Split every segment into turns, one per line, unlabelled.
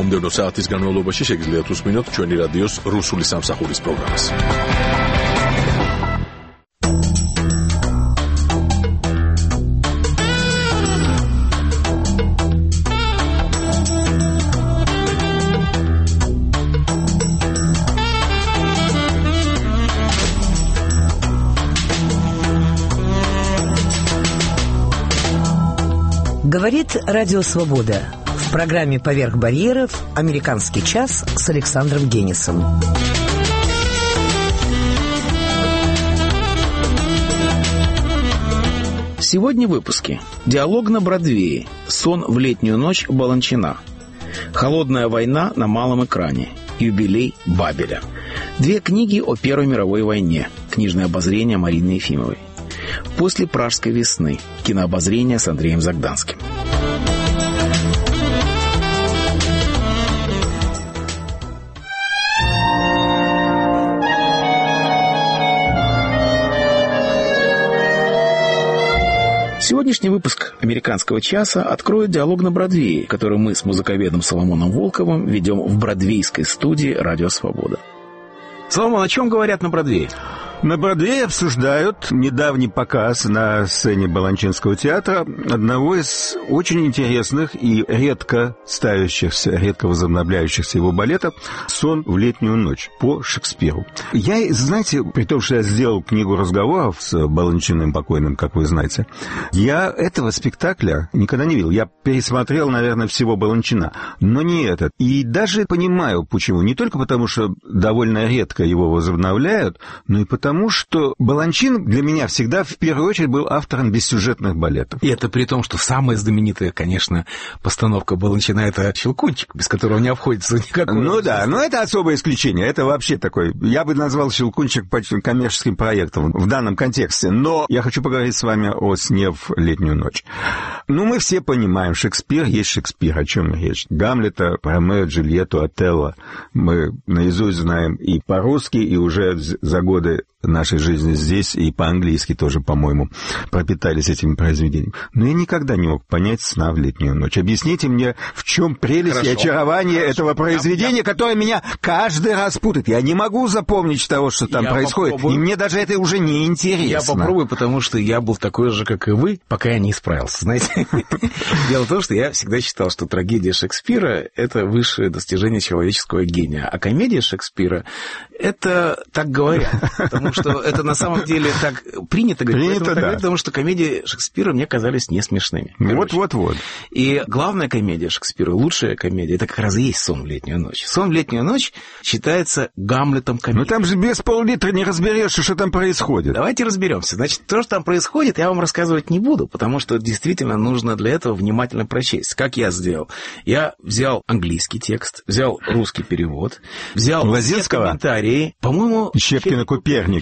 მომდევნო საათის განმავლობაში შეგიძლიათ უსმინოთ ჩვენი რადიოს რუსული სამსახურის პროგრამას.
Говорит Радио Свобода. В программе «Поверх барьеров» «Американский час» с Александром Генисом.
Сегодня в выпуске. Диалог на Бродвее. Сон в летнюю ночь Баланчина. Холодная война на малом экране. Юбилей Бабеля. 2 книги о Первой мировой войне. Книжное обозрение Марины Ефимовой. После Пражской весны. Кинообозрение с Андреем Загданским. Сегодняшний выпуск «Американского часа» откроет диалог на Бродвее, который мы с музыковедом Соломоном Волковым ведем в бродвейской студии «Радио Свобода». Соломон, о чем говорят на Бродвее?
На Бродвее обсуждают недавний показ на сцене Баланчинского театра одного из очень интересных и редко ставящихся, редко возобновляющихся его балетов «Сон в летнюю ночь» по Шекспиру. Я, знаете, при том, что я сделал книгу разговоров с Баланчиным покойным, как вы знаете, я этого спектакля никогда не видел. Я пересмотрел, наверное, всего Баланчина, но не этот. И даже понимаю, почему. Не только потому, что довольно редко его возобновляют, но и потому, что Баланчин для меня всегда в первую очередь был автором бессюжетных балетов.
И это при том, что самая знаменитая, конечно, постановка Баланчина — это «Щелкунчик», без которого не обходится никакой...
Ну да, но это особое исключение. Это вообще такой... Я бы назвал «Щелкунчик» почти коммерческим проектом в данном контексте. Но я хочу поговорить с вами о «Сне в летнюю ночь». Ну, мы все понимаем, Шекспир есть Шекспир. О чем речь? Гамлета, Ромео, Джульетту, Отелло мы наизусть знаем и по-русски, и уже за годы нашей жизни здесь, и по-английски тоже, по-моему, пропитались этими произведениями. Но я никогда не мог понять «Сна в летнюю ночь». Объясните мне, в чем прелесть и очарование этого произведения, которое меня каждый раз путает. Я не могу запомнить того, что там происходит, попробую. И мне даже это уже не интересно.
Я попробую, потому что я был такой же, как и вы, пока я не исправился, знаете. Дело в том, что я всегда считал, что трагедия Шекспира — это высшее достижение человеческого гения, а комедия Шекспира — это так говорят, потому что это на самом деле так принято говорить, потому что комедии Шекспира мне казались не смешными.
Вот.
И главная комедия Шекспира, лучшая комедия, это как раз и есть «Сон в летнюю ночь». «Сон в летнюю ночь» считается Гамлетом комедии.
Но там же без пол-литра не разберешься, что там происходит.
Давайте разберемся. Значит, то, что там происходит, я вам рассказывать не буду, потому что действительно нужно для этого внимательно прочесть. Как я сделал? Я взял английский текст, взял русский перевод, взял комментарии, по-моему...
Щепкина-Куперник.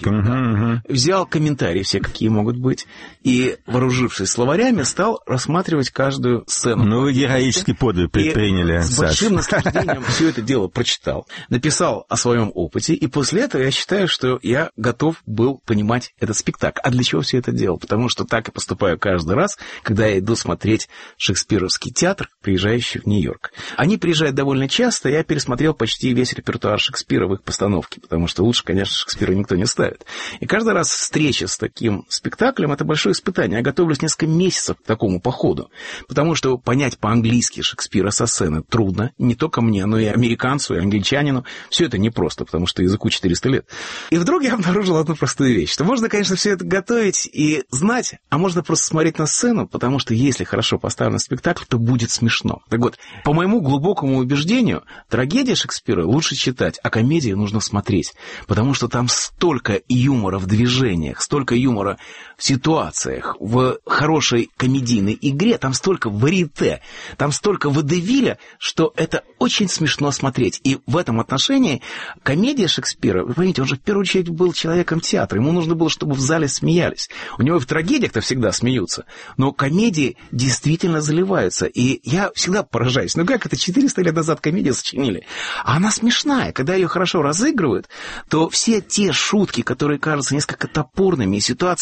Взял комментарии все, какие могут быть, и, вооружившись словарями, стал рассматривать каждую сцену.
Ну, вы героический подвиг предприняли,
Саша. С большим наслаждением все это дело прочитал, написал о своем опыте, и после этого я считаю, что я готов был понимать этот спектакль. А для чего все это делал? Потому что так и поступаю каждый раз, когда я иду смотреть шекспировский театр, приезжающий в Нью-Йорк. Они приезжают довольно часто, я пересмотрел почти весь репертуар Шекспира в их постановке, потому что лучше, конечно, Шекспира никто не ставит. И каждый раз встреча с таким спектаклем — это большое испытание. Я готовлюсь несколько месяцев к такому походу, потому что понять по-английски Шекспира со сцены трудно, не только мне, но и американцу, и англичанину. Все это непросто, потому что языку 400 лет. И вдруг я обнаружил одну простую вещь, что можно, конечно, все это готовить и знать, а можно просто смотреть на сцену, потому что если хорошо поставлен спектакль, то будет смешно. Так вот, по моему глубокому убеждению, трагедия Шекспира лучше читать, а комедии нужно смотреть, потому что там столько юмора в движениях, столько юмора в ситуациях, в хорошей комедийной игре, там столько варьете, там столько водевиля, что это очень смешно смотреть. И в этом отношении комедия Шекспира, вы понимаете, он же в первую очередь был человеком театра, ему нужно было, чтобы в зале смеялись. У него и в трагедиях-то всегда смеются, но комедии действительно заливаются. И я всегда поражаюсь, ну как это 400 лет назад комедию сочинили? А она смешная, когда ее хорошо разыгрывают, то все те шутки, которые кажутся несколько топорными, и ситуации, которые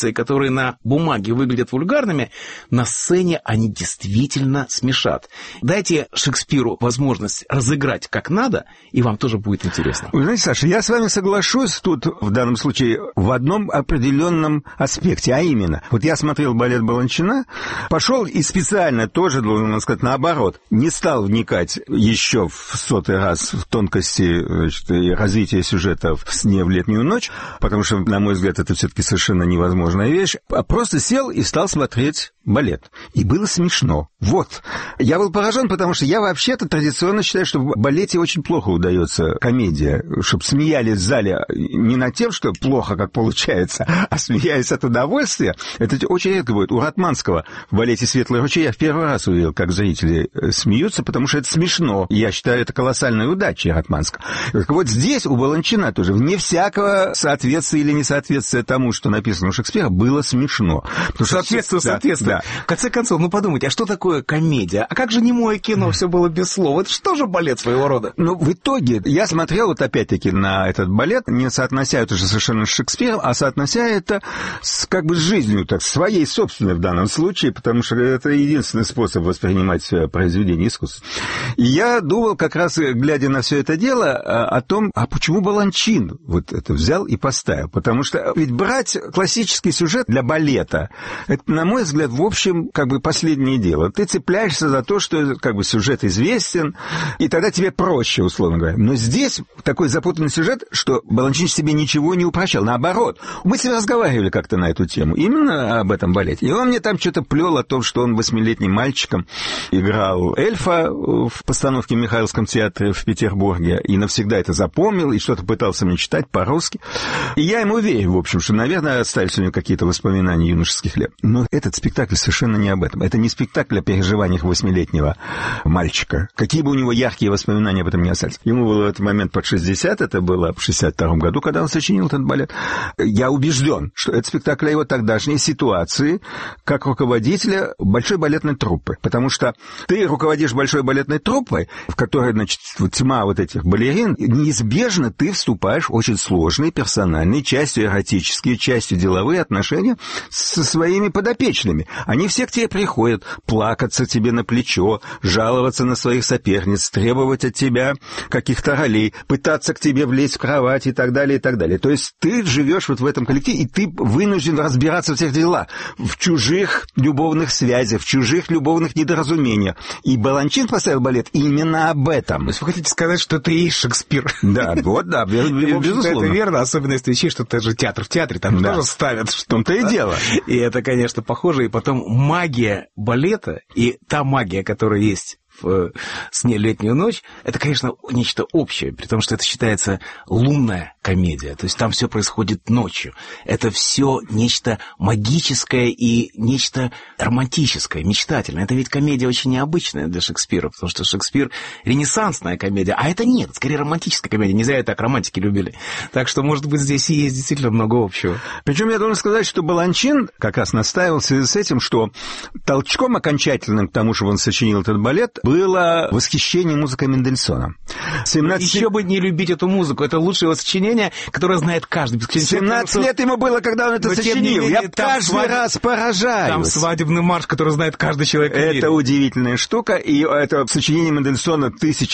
которые на бумаге выглядят вульгарными, на сцене они действительно смешат. Дайте Шекспиру возможность разыграть как надо, и вам тоже будет интересно.
Вы знаете, Саша, я с вами соглашусь тут в данном случае в одном определенном аспекте, а именно, вот я смотрел балет Баланчина, пошел и специально тоже, должен сказать, наоборот, не стал вникать еще в 100-й раз в тонкости, значит, и развития сюжета в «Сне в летнюю ночь», потому что, на мой взгляд, это все-таки совершенно невозможная вещь, а просто сел и стал смотреть балет. И было смешно. Вот. Я был поражен, потому что я вообще-то традиционно считаю, что в балете очень плохо удается комедия, чтобы смеялись в зале не над тем, что плохо, как получается, а смеялись от удовольствия. Это очень редко будет. У Ратманского в балете «Светлый ручей» я в первый раз увидел, как зрители смеются, потому что это смешно. Я считаю, это колоссальная удача Ратманского. Так вот здесь у Баланчина тоже, вне всякого соответствия или несоответствия тому, что написано у Шекспира, было смешно.
Соответствие. Да. В конце концов, подумайте, а что такое комедия? А как же немое кино, все было без слов? Это что же балет своего рода?
В итоге, я смотрел вот опять-таки на этот балет, не соотнося это же совершенно с Шекспиром, а соотнося это с жизнью, так, своей собственной в данном случае, потому что это единственный способ воспринимать произведение искусства. И я думал, как раз глядя на все это дело, о том, а почему Баланчин вот это взял и поставил? Потому что ведь брать классический сюжет для балета, это, на мой взгляд, в общем, последнее дело. Ты цепляешься за то, что сюжет известен, и тогда тебе проще, условно говоря. Но здесь такой запутанный сюжет, что Баланчин себе ничего не упрощал. Наоборот, мы с ним разговаривали как-то на эту тему, именно об этом балете. И он мне там что-то плел о том, что он 8-летним мальчиком играл эльфа в постановке в Михайловском театре в Петербурге, и навсегда это запомнил, и что-то пытался мне читать по-русски. И я ему верю, в общем, что, наверное, остались у него какие-то воспоминания юношеских лет. Но этот спектакль совершенно не об этом. Это не спектакль о переживаниях 8-летнего мальчика. Какие бы у него яркие воспоминания об этом не остались. Ему было в этот момент под 60, это было в 62 году, когда он сочинил этот балет. Я убежден, что это спектакль о его тогдашней ситуации как руководителя большой балетной труппы. Потому что ты руководишь большой балетной труппой, в которой, значит, тьма вот этих балерин, неизбежно ты вступаешь в очень сложные персональные, частью эротические, частью деловые отношения со своими подопечными. Они все к тебе приходят плакаться тебе на плечо, жаловаться на своих соперниц, требовать от тебя каких-то ролей, пытаться к тебе влезть в кровать и так далее, и так далее. То есть ты живешь вот в этом коллективе, и ты вынужден разбираться в этих делах, в чужих любовных связях, в чужих любовных недоразумениях. И Баланчин поставил балет именно об этом.
То есть вы хотите сказать, что это и есть Шекспир?
Да, вот, да, безусловно.
Это верно, особенно если учесть, что это же театр в театре, там тоже ставят.
В том-то и дело.
И это, конечно, похоже. И потом магия балета и та магия, которая есть в «Сне в летнюю ночь», это, конечно, нечто общее, при том, что это считается лунная комедия, то есть там все происходит ночью. Это все нечто магическое и нечто романтическое, мечтательное. Это ведь комедия очень необычная для Шекспира, потому что Шекспир — ренессансная комедия, а это нет, скорее романтическая комедия. Не зря так романтики любили. Так что, может быть, здесь и есть действительно много общего.
Причем я должен сказать, что Баланчин как раз настаивал в связи с этим, что толчком окончательным к тому, что он сочинил этот балет, было восхищение музыкой Мендельсона. 17...
Еще бы не любить эту музыку. Это лучшее его сочинение, которое знает каждый.
17 лет ему было, когда он это сочинил. Я каждый раз поражаюсь.
Там свадебный марш, который знает каждый человек.
Это удивительная штука. И это сочинение Мендельсона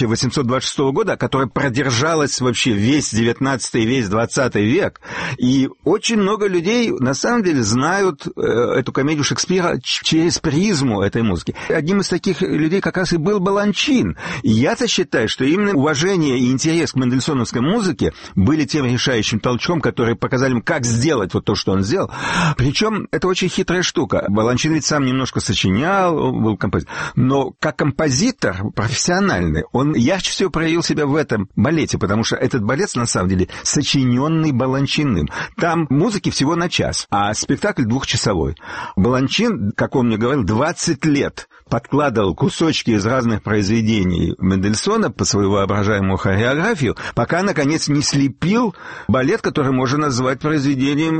1826 года, которое продержалось вообще весь 19 и весь 20 век. И очень много людей, на самом деле, знают эту комедию Шекспира через призму этой музыки. Одним из таких людей как раз и был Баланчин. И я-то считаю, что именно уважение и интерес к мендельсоновской музыке были тем решающим толчком, который показали ему, как сделать вот то, что он сделал. Причем это очень хитрая штука. Баланчин ведь сам немножко сочинял, он был композитор. Но как композитор профессиональный, он ярче всего проявил себя в этом балете, потому что этот балет, на самом деле, сочиненный Баланчиным. Там музыки всего на час, а спектакль двухчасовой. Баланчин, как он мне говорил, 20 лет подкладывал кусочки из разных произведений Мендельсона по свою воображаемую хореографию, пока, наконец, не слепил балет, который можно назвать произведением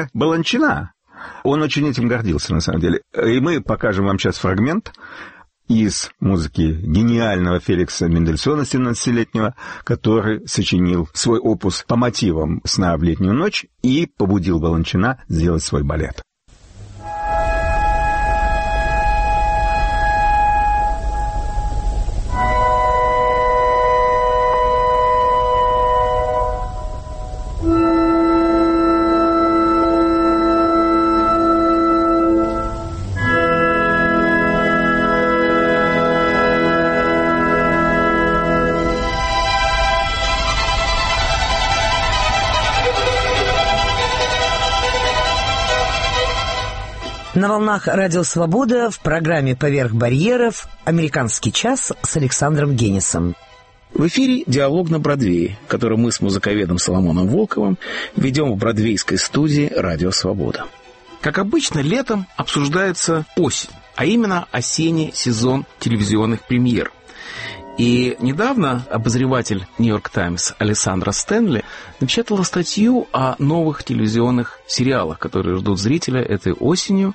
Мендельсона-Баланчина. Он очень этим гордился, на самом деле. И мы покажем вам сейчас фрагмент из музыки гениального Феликса Мендельсона, 17-летнего, который сочинил свой опус по мотивам «Сна в летнюю ночь» и побудил Баланчина сделать свой балет.
На волнах Радио Свобода в программе «Поверх барьеров» «Американский час» с Александром Генисом.
В эфире «Диалог на Бродвее», который мы с музыковедом Соломоном Волковым ведем в бродвейской студии «Радио Свобода». Как обычно, летом обсуждается осень, а именно осенний сезон телевизионных премьер. И недавно обозреватель «Нью-Йорк Таймс» Алессандра Стэнли напечатала статью о новых телевизионных сериалах, которые ждут зрителя этой осенью.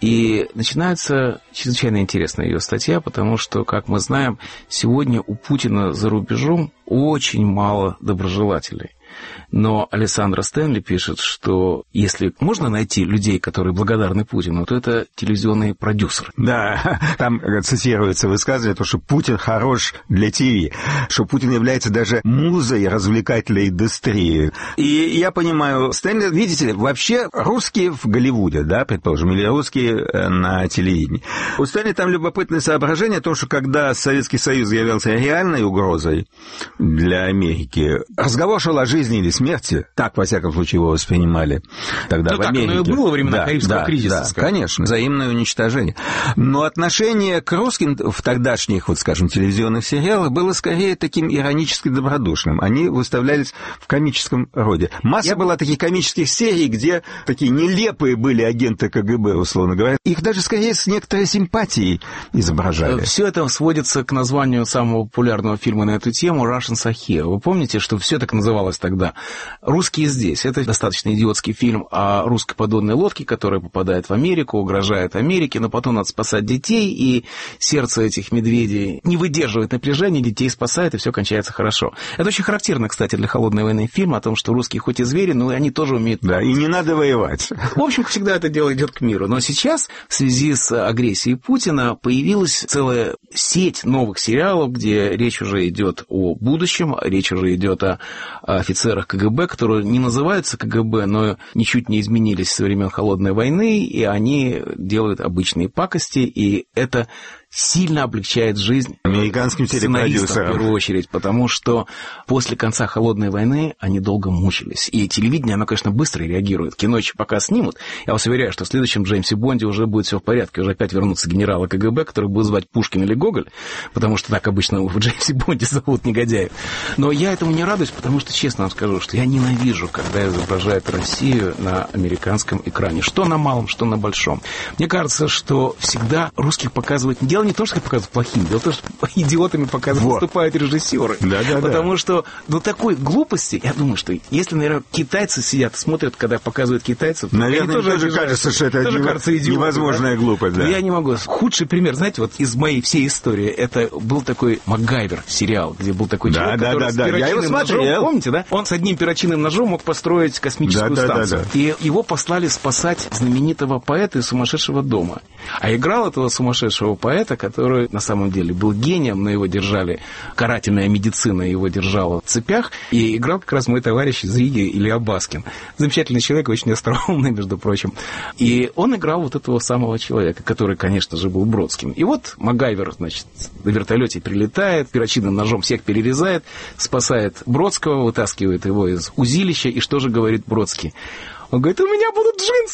И начинается чрезвычайно интересная ее статья, потому что, как мы знаем, сегодня у Путина за рубежом очень мало доброжелателей. Но Алессандра Стэнли пишет, что если можно найти людей, которые благодарны Путину, то это телевизионные продюсеры.
Да, там цитируется высказывание, то, что Путин хорош для ТВ, что Путин является даже музой развлекательной индустрии. И я понимаю, Стэнли, видите ли, вообще русские в Голливуде, да, предположим, или русские на телевидении. У Стэнли там любопытное соображение о том, что когда Советский Союз являлся реальной угрозой для Америки, разговор шел о жизни или смерти, так, во всяком случае, его воспринимали тогда в Америке.
Так оно и было во времена Карибского кризиса.
Да, конечно, взаимное уничтожение. Но отношение к русским в тогдашних, вот, скажем, телевизионных сериалах было скорее таким иронически добродушным. Они выставлялись в комическом роде. Масса была таких комических серий, где такие нелепые были агенты КГБ, условно говоря. Их даже скорее с некоторой симпатией изображали.
Все это сводится к названию самого популярного фильма на эту тему «Russian Sahir». Вы помните, что все так называлось тогда? «Русские здесь». Это достаточно идиотский фильм о русской подводной лодке, которая попадает в Америку, угрожает Америке, но потом надо спасать детей, и сердце этих медведей не выдерживает напряжения, детей спасает, и все кончается хорошо. Это очень характерно, кстати, для «Холодной войны» фильм о том, что русские хоть и звери, но они тоже умеют...
Да, и не надо воевать.
В общем, всегда это дело идет к миру. Но сейчас, в связи с агрессией Путина, появилась целая сеть новых сериалов, где речь уже идет о будущем, речь уже идет о офицерах КГБ, которые не называются КГБ, но ничуть не изменились со времен Холодной войны, и они делают обычные пакости, и это сильно облегчает жизнь
американским телепродюсерам,
в первую очередь, потому что после конца Холодной войны они долго мучились. И телевидение, оно, конечно, быстро реагирует. Кино еще пока снимут. Я вас уверяю, что в следующем Джеймсе Бонде уже будет все в порядке. Уже опять вернутся генералы КГБ, которых будут звать Пушкин или Гоголь, потому что так обычно в Джеймсе Бонде зовут негодяев. Но я этому не радуюсь, потому что, честно вам скажу, что я ненавижу, когда изображают Россию на американском экране. Что на малом, что на большом. Мне кажется, что всегда русских показывают... Дело не то, что их показывают плохими, дело в том, что идиотами выступают режиссеры. Потому что до такой глупости, я думаю, что если, наверное, китайцы сидят, смотрят, когда показывают китайцев...
Наверное, им тоже кажется, что это невозможная глупость. Да?
Я не могу. Худший пример, знаете, вот из моей всей истории, это был такой Макгайвер сериал, где был такой человек, который с перочинным ножом, помните, да? Он с одним перочинным ножом мог построить космическую станцию. И его послали спасать знаменитого поэта из «Сумасшедшего дома». А играл этого сумасшедшего поэта, который на самом деле был гением, но его держали, карательная медицина его держала в цепях, и играл как раз мой товарищ из Риги, Илья Баскин. Замечательный человек, очень остроумный, между прочим. И он играл вот этого самого человека, который, конечно же, был Бродским. И вот Макгайвер, значит, на вертолете прилетает, перочинным ножом всех перерезает, спасает Бродского, вытаскивает его из узилища, и что же говорит Бродский? Он говорит, у меня будут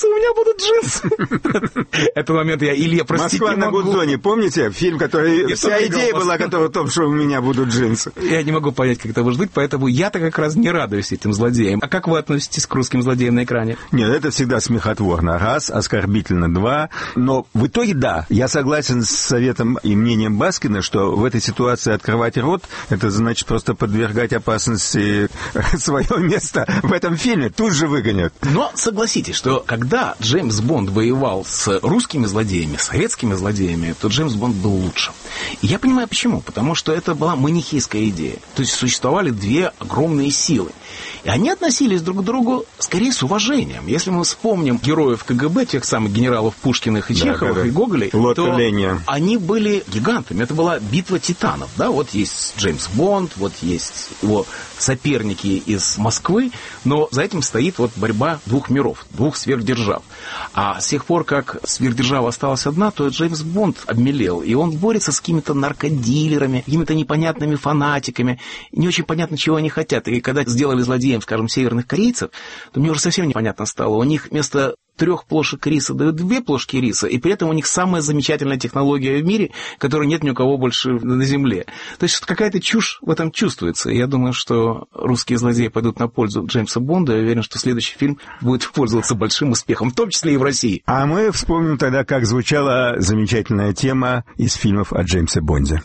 джинсы. Этот момент я, Илья, простите,
«Москва на Гудзоне», помните? Фильм, который... Вся идея была в том, что у меня будут джинсы.
Я не могу понять, как это может быть, поэтому я-то как раз не радуюсь этим злодеям. А как вы относитесь к русским злодеям на экране?
Нет, это всегда смехотворно. Раз, оскорбительно. Два. Но в итоге, да, я согласен с советом и мнением Баскина, что в этой ситуации открывать рот, это значит просто подвергать опасности свое место в этом фильме. Тут же выгонят.
Но Но согласитесь, что когда Джеймс Бонд воевал с русскими злодеями, советскими злодеями, то Джеймс Бонд был лучше. И я понимаю, почему. Потому что это была манихейская идея. То есть существовали две огромные силы. И они относились друг к другу скорее с уважением. Если мы вспомним героев КГБ, тех самых генералов Пушкиных и Чеховых, и Гоголей, то они были гигантами. Это была битва титанов. Да? Вот есть Джеймс Бонд, вот есть его соперники из Москвы, но за этим стоит вот борьба двух миров, двух сверхдержав. А с тех пор, как сверхдержава осталась одна, то Джеймс Бонд обмелел, и он борется с какими-то наркодилерами, какими-то непонятными фанатиками, не очень понятно, чего они хотят. И когда сделали злодеем, скажем, северных корейцев, то мне уже совсем непонятно стало. У них вместо 3 плошек риса дают 2 плошки риса, и при этом у них самая замечательная технология в мире, которой нет ни у кого больше на Земле. То есть какая-то чушь в этом чувствуется. И я думаю, что русские злодеи пойдут на пользу Джеймса Бонда. Я уверен, что следующий фильм будет пользоваться большим успехом, в том числе и в России.
А мы вспомним тогда, как звучала замечательная тема из фильмов о Джеймсе Бонде.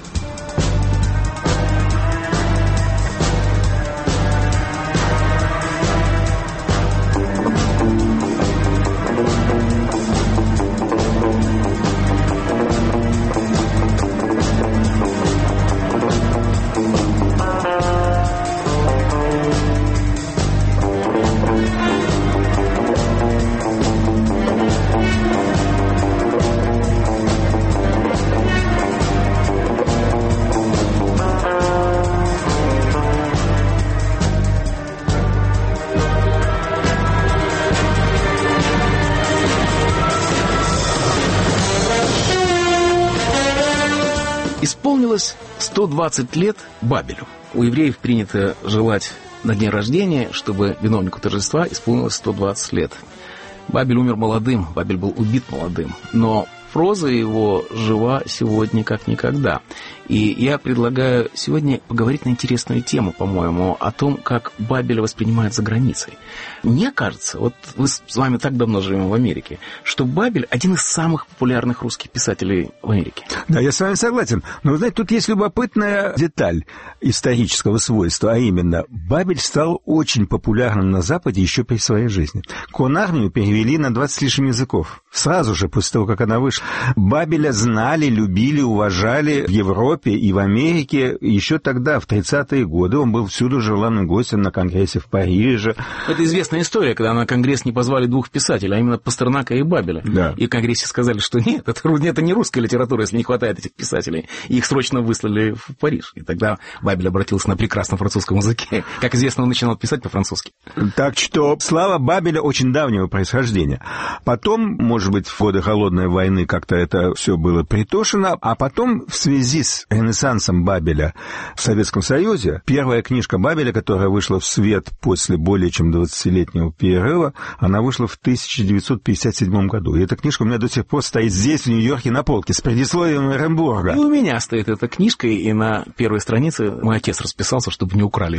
Исполнилось 120 лет Бабелю. У евреев принято желать на день рождения, чтобы виновнику торжества исполнилось 120 лет. Бабель умер молодым, Бабель был убит молодым, но проза его жива сегодня как никогда. И я предлагаю сегодня поговорить на интересную тему, по-моему, о том, как Бабеля воспринимают за границей. Мне кажется, вот мы с вами так давно живем в Америке, что Бабель один из самых популярных русских писателей в Америке.
Да, я с вами согласен. Но, вы знаете, тут есть любопытная деталь исторического свойства, а именно, Бабель стал очень популярным на Западе еще при своей жизни. Конармию перевели на 20 с лишним языков. Сразу же, после того, как она вышла. Бабеля знали, любили, уважали в Европе и в Америке. Еще тогда, в 30-е годы, он был всюду желанным гостем на конгрессе в Париже.
Это известная история, когда на конгресс не позвали 2 писателей, а именно Пастернака и Бабеля.
Да.
И в конгрессе сказали, что нет, это не русская литература, если не хватает этих писателей. И их срочно выслали в Париж. И тогда Бабель обратился на прекрасном французском языке. Как известно, он начинал писать по-французски.
Так что слава Бабеля очень давнего происхождения. Потом, может быть, в годы Холодной войны как-то это все было притушено, а потом в связи с ренессансом Бабеля в Советском Союзе, первая книжка Бабеля, которая вышла в свет после более чем 20-летнего перерыва, она вышла в 1957 году. И эта книжка у меня до сих пор стоит здесь, в Нью-Йорке, на полке, с предисловием Эренбурга.
И у меня стоит эта книжка, и на первой странице мой отец расписался, чтобы не украли.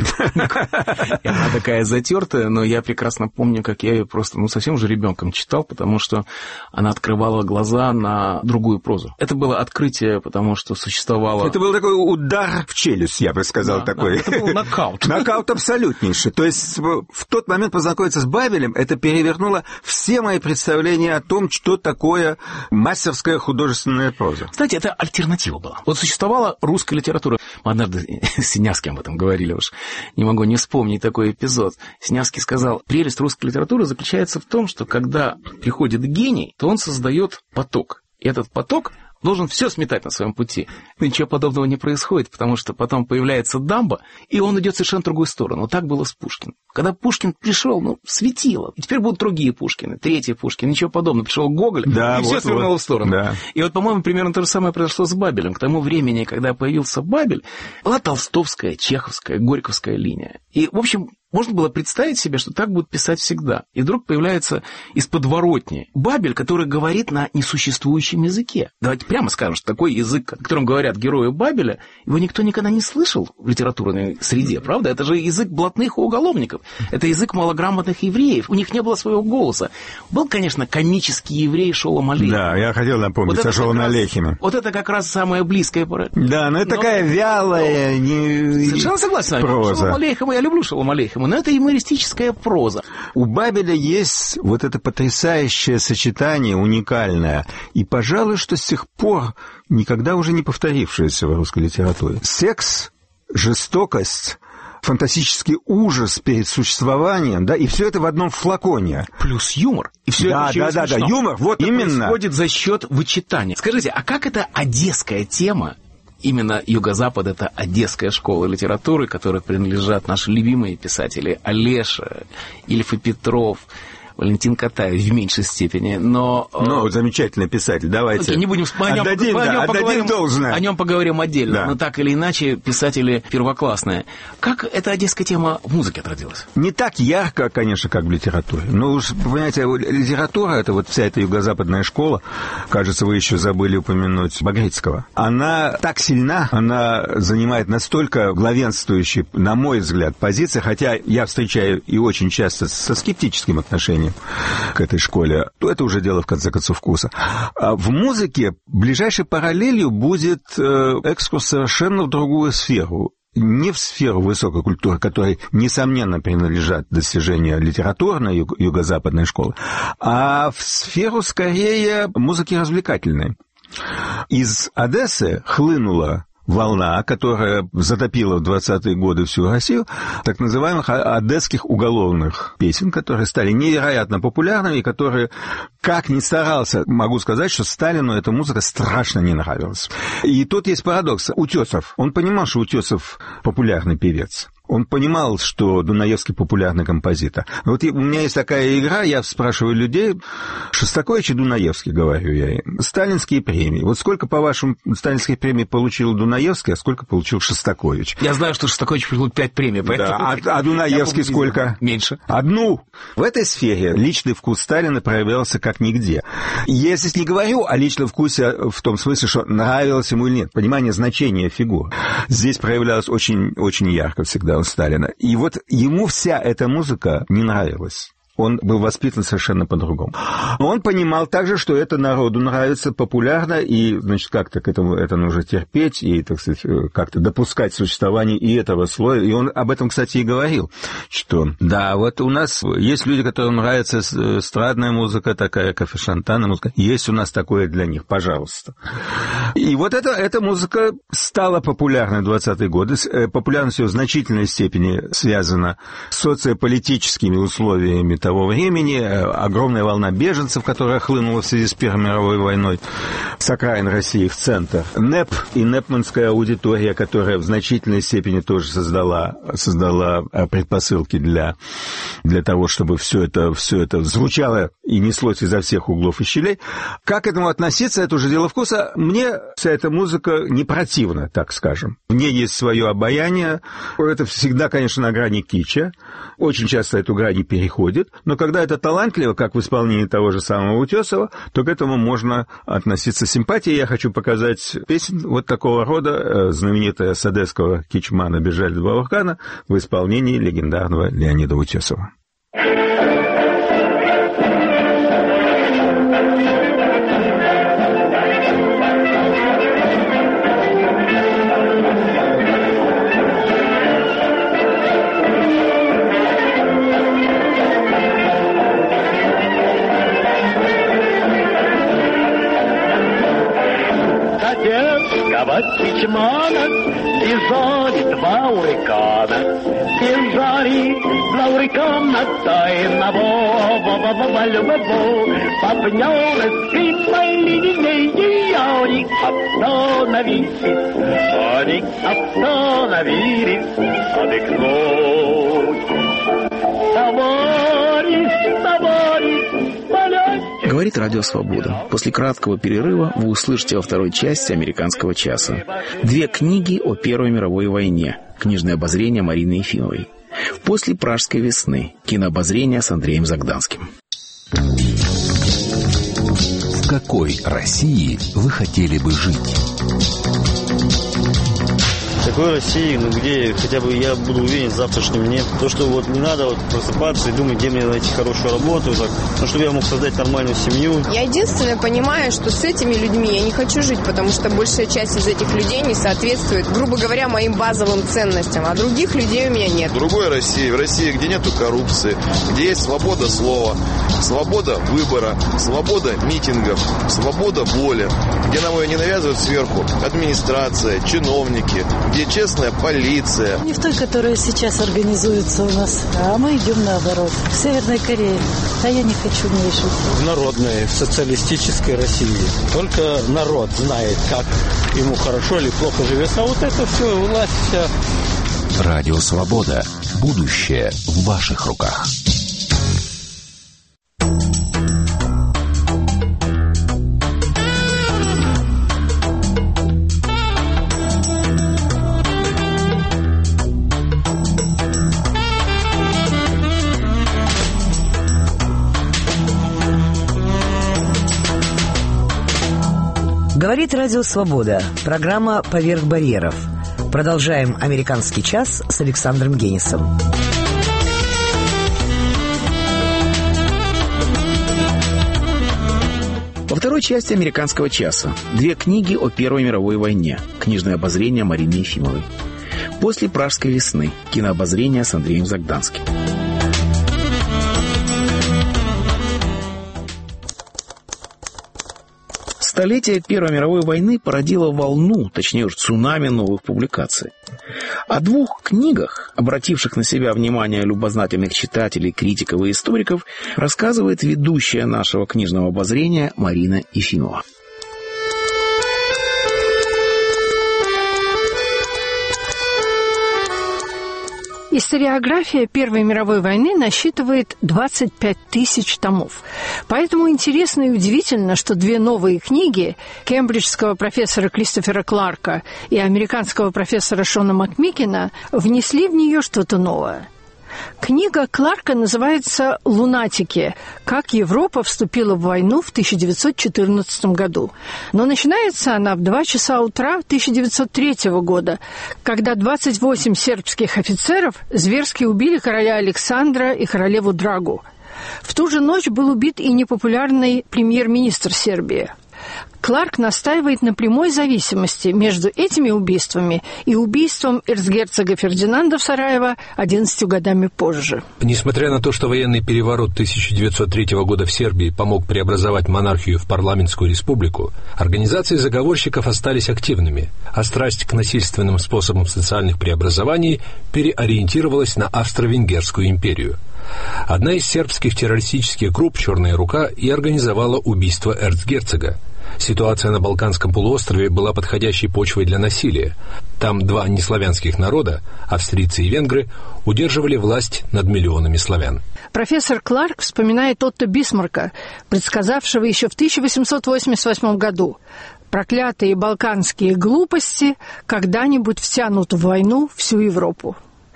И она такая затертая, но я прекрасно помню, как я ее просто, совсем уже ребенком читал, потому что она открывала глаза на другую прозу. Это было открытие, потому что существовало...
Это был такой удар в челюсть, я бы сказал, такой.
Да, это был нокаут.
Нокаут абсолютнейший. То есть в тот момент познакомиться с Бабелем, это перевернуло все мои представления о том, что такое мастерская художественная проза.
Кстати, это альтернатива была. Вот существовала русская литература. Мы однажды с Синявским об этом говорили уж. Не могу не вспомнить такой эпизод. Синявский сказал, прелесть русской литературы заключается в том, что когда приходит гений, то он создает поток. И этот поток должен все сметать на своем пути. Но ничего подобного не происходит, потому что потом появляется дамба, и он идет в совершенно другую сторону. Так было с Пушкиным. Когда Пушкин пришел, светило. И теперь будут другие Пушкины, третий Пушкин, ничего подобного. Пришел Гоголь, и все свернуло в сторону.
Да.
И вот, по-моему, примерно то же самое произошло с Бабелем. К тому времени, когда появился Бабель, была толстовская, чеховская, горьковская линия. И, в общем, можно было представить себе, что так будут писать всегда. И вдруг появляется из подворотни Бабель, который говорит на несуществующем языке. Давайте прямо скажем, что такой язык, о котором говорят герои Бабеля, его никто никогда не слышал в литературной среде, правда? Это же язык блатных и уголовников. Это язык малограмотных евреев. У них не было своего голоса. Был, конечно, комический еврей Шолом Алейхем.
Да, я хотел напомнить о Шолом Алейхеме.
Вот это как раз самое близкое.
Да, но это такая вялая,
совершенно согласен.
проза.
Шолом Алейхема, я люблю Шолом Алейхема. по-ихнему, но это юмористическая проза.
У Бабеля есть вот это потрясающее сочетание, уникальное, и, пожалуй, что с тех пор никогда уже не повторившееся в русской литературе. Секс, жестокость, фантастический ужас перед существованием, да, и все это в одном флаконе.
Плюс юмор. И все
да,
это
да, юмор, вот
это
именно.
происходит за счет вычитания. Скажите, а как эта одесская тема, именно Юго-Запад — это одесская школа литературы, которой принадлежат наши любимые писатели Олеша, Ильф и Петров, Валентин Катаев в меньшей степени, но...
Ну, замечательный писатель, давайте.
Не будем
отдадим должное.
О нем поговорим отдельно,
да.
Но так или иначе писатели первоклассные. Как эта одесская тема в музыке отразилась?
Не так ярко, конечно, как в литературе. Но уж, понимаете, литература, это вот вся эта юго-западная школа, кажется, вы еще забыли упомянуть Багрицкого. Она так сильна, она занимает настолько главенствующие, на мой взгляд, позиции, хотя я встречаю и очень часто со скептическим отношением к этой школе, то это уже дело, в конце концов, вкуса. А в музыке ближайшей параллелью будет экскурс совершенно в другую сферу. Не в сферу высокой культуры, которой, несомненно, принадлежат достижения литературной юго-западной школы, а в сферу, скорее, музыки развлекательной. Из Одессы хлынула волна, которая затопила в 20-е годы всю Россию, так называемых одесских уголовных песен, которые стали невероятно популярными и которые, как ни старался, могу сказать, что Сталину эта музыка страшно не нравилась. И тут есть парадокс. Утесов, он понимал, что Утесов популярный певец. Он понимал, что Дунаевский популярный композитор. Вот у меня есть такая игра, я спрашиваю людей, Шостакович и Дунаевский, говорю я им, сталинские премии. Вот сколько, по-вашему, сталинских премий получил Дунаевский, а сколько получил Шостакович?
Я знаю, что Шостакович получил 5 премий, поэтому...
Да, а Дунаевский сколько?
Меньше.
Одну. В этой сфере личный вкус Сталина проявлялся как нигде. Я здесь не говорю о личном вкусе в том смысле, что нравилось ему или нет. Понимание значения фигур здесь проявлялось очень, очень ярко всегда у Сталина. И вот ему вся эта музыка не нравилась. Он был воспитан совершенно по-другому. Он понимал также, что это народу нравится, популярно, и, значит, как-то к этому это нужно терпеть, и, так сказать, как-то допускать существование и этого слоя. И он об этом, кстати, и говорил, что, да, вот у нас есть люди, которым нравится эстрадная музыка, такая кафе-шантанная музыка, есть у нас такое для них, пожалуйста. И вот эта музыка стала популярной в 20-е годы. Популярность ее в значительной степени связана с социополитическими условиями того времени, огромная волна беженцев, которая хлынула в связи с Первой мировой войной с окраин России в центр. НЭП и НЭПманская аудитория, которая в значительной степени тоже создала предпосылки для того, чтобы все это звучало и неслось изо всех углов и щелей. Как к этому относиться, это уже дело вкуса. Мне вся эта музыка не противна, так скажем. В ней есть свое обаяние. Это всегда, конечно, на грани кича. Очень часто эту грань переходит. Но когда это талантливо, как в исполнении того же самого Утесова, то к этому можно относиться с симпатией. Я хочу показать песню вот такого рода, знаменитая с одесского кичмана «Бежали два вулкана» в исполнении легендарного Леонида Утесова.
Кичмана бежали два урикана, бежали два урикана тайного любого, попнёны скрипали линейки, они остановились отдохнуть.
Говорит Радио Свобода. После краткого перерыва вы услышите во второй части «Американского часа» 2 книги о Первой мировой войне. Книжное обозрение Марины Ефимовой. После «Пражской весны» кинообозрение с Андреем Загданским.
В какой России вы хотели бы жить? Такой России, где хотя бы я буду уверен в завтрашнем дне. То, что вот не надо просыпаться и думать, где мне найти хорошую работу, чтобы я мог создать нормальную семью.
Я единственное понимаю, что с этими людьми я не хочу жить, потому что большая часть из этих людей не соответствует, грубо говоря, моим базовым ценностям, а других людей у меня нет.
В другой России, в России, где нету коррупции, где есть свобода слова, свобода выбора, свобода митингов, свобода воли, где нам ее не навязывают сверху администрация, чиновники, где честная полиция.
Не в той, которая сейчас организуется у нас, а мы идем наоборот. В Северной Корее. А я не хочу в ней жить.
В народной, в социалистической России. Только народ знает, как ему хорошо или плохо живется. А вот это все, власть вся.
Радио Свобода. Будущее в ваших руках.
Говорит Радио Свобода. Программа «Поверх барьеров». Продолжаем «Американский час» с Александром Генисом.
Во второй части «Американского часа» 2 книги о Первой мировой войне. Книжное обозрение Марины Ефимовой. После «Пражской весны» кинообозрение с Андреем Загданским. Столетие Первой мировой войны породило волну, точнее уж цунами новых публикаций. О 2 книгах, обративших на себя внимание любознательных читателей, критиков и историков, рассказывает ведущая нашего книжного обозрения Марина Ефимова.
Историография Первой мировой войны насчитывает 25 тысяч томов. Поэтому интересно и удивительно, что 2 новые книги кембриджского профессора Кристофера Кларка и американского профессора Шона Макмикена внесли в нее что-то новое. Книга Кларка называется «Лунатики. Как Европа вступила в войну в 1914 году». Но начинается она в 2 часа утра 1903 года, когда 28 сербских офицеров зверски убили короля Александра и королеву Драгу. В ту же ночь был убит и непопулярный премьер-министр Сербии. Кларк настаивает на прямой зависимости между этими убийствами и убийством эрцгерцога Фердинанда в Сараево 11 годами позже.
Несмотря на то, что военный переворот 1903 года в Сербии помог преобразовать монархию в парламентскую республику, организации заговорщиков остались активными, а страсть к насильственным способам социальных преобразований переориентировалась на Австро-Венгерскую империю. Одна из сербских террористических групп «Черная рука» и организовала убийство эрцгерцога. Ситуация на Балканском полуострове была подходящей почвой для насилия. Там 2 неславянских народа, австрийцы и венгры, удерживали власть над миллионами славян.
Профессор Кларк вспоминает Отто Бисмарка, предсказавшего еще в 1888 году: проклятые балканские глупости когда-нибудь втянут в войну всю Европу.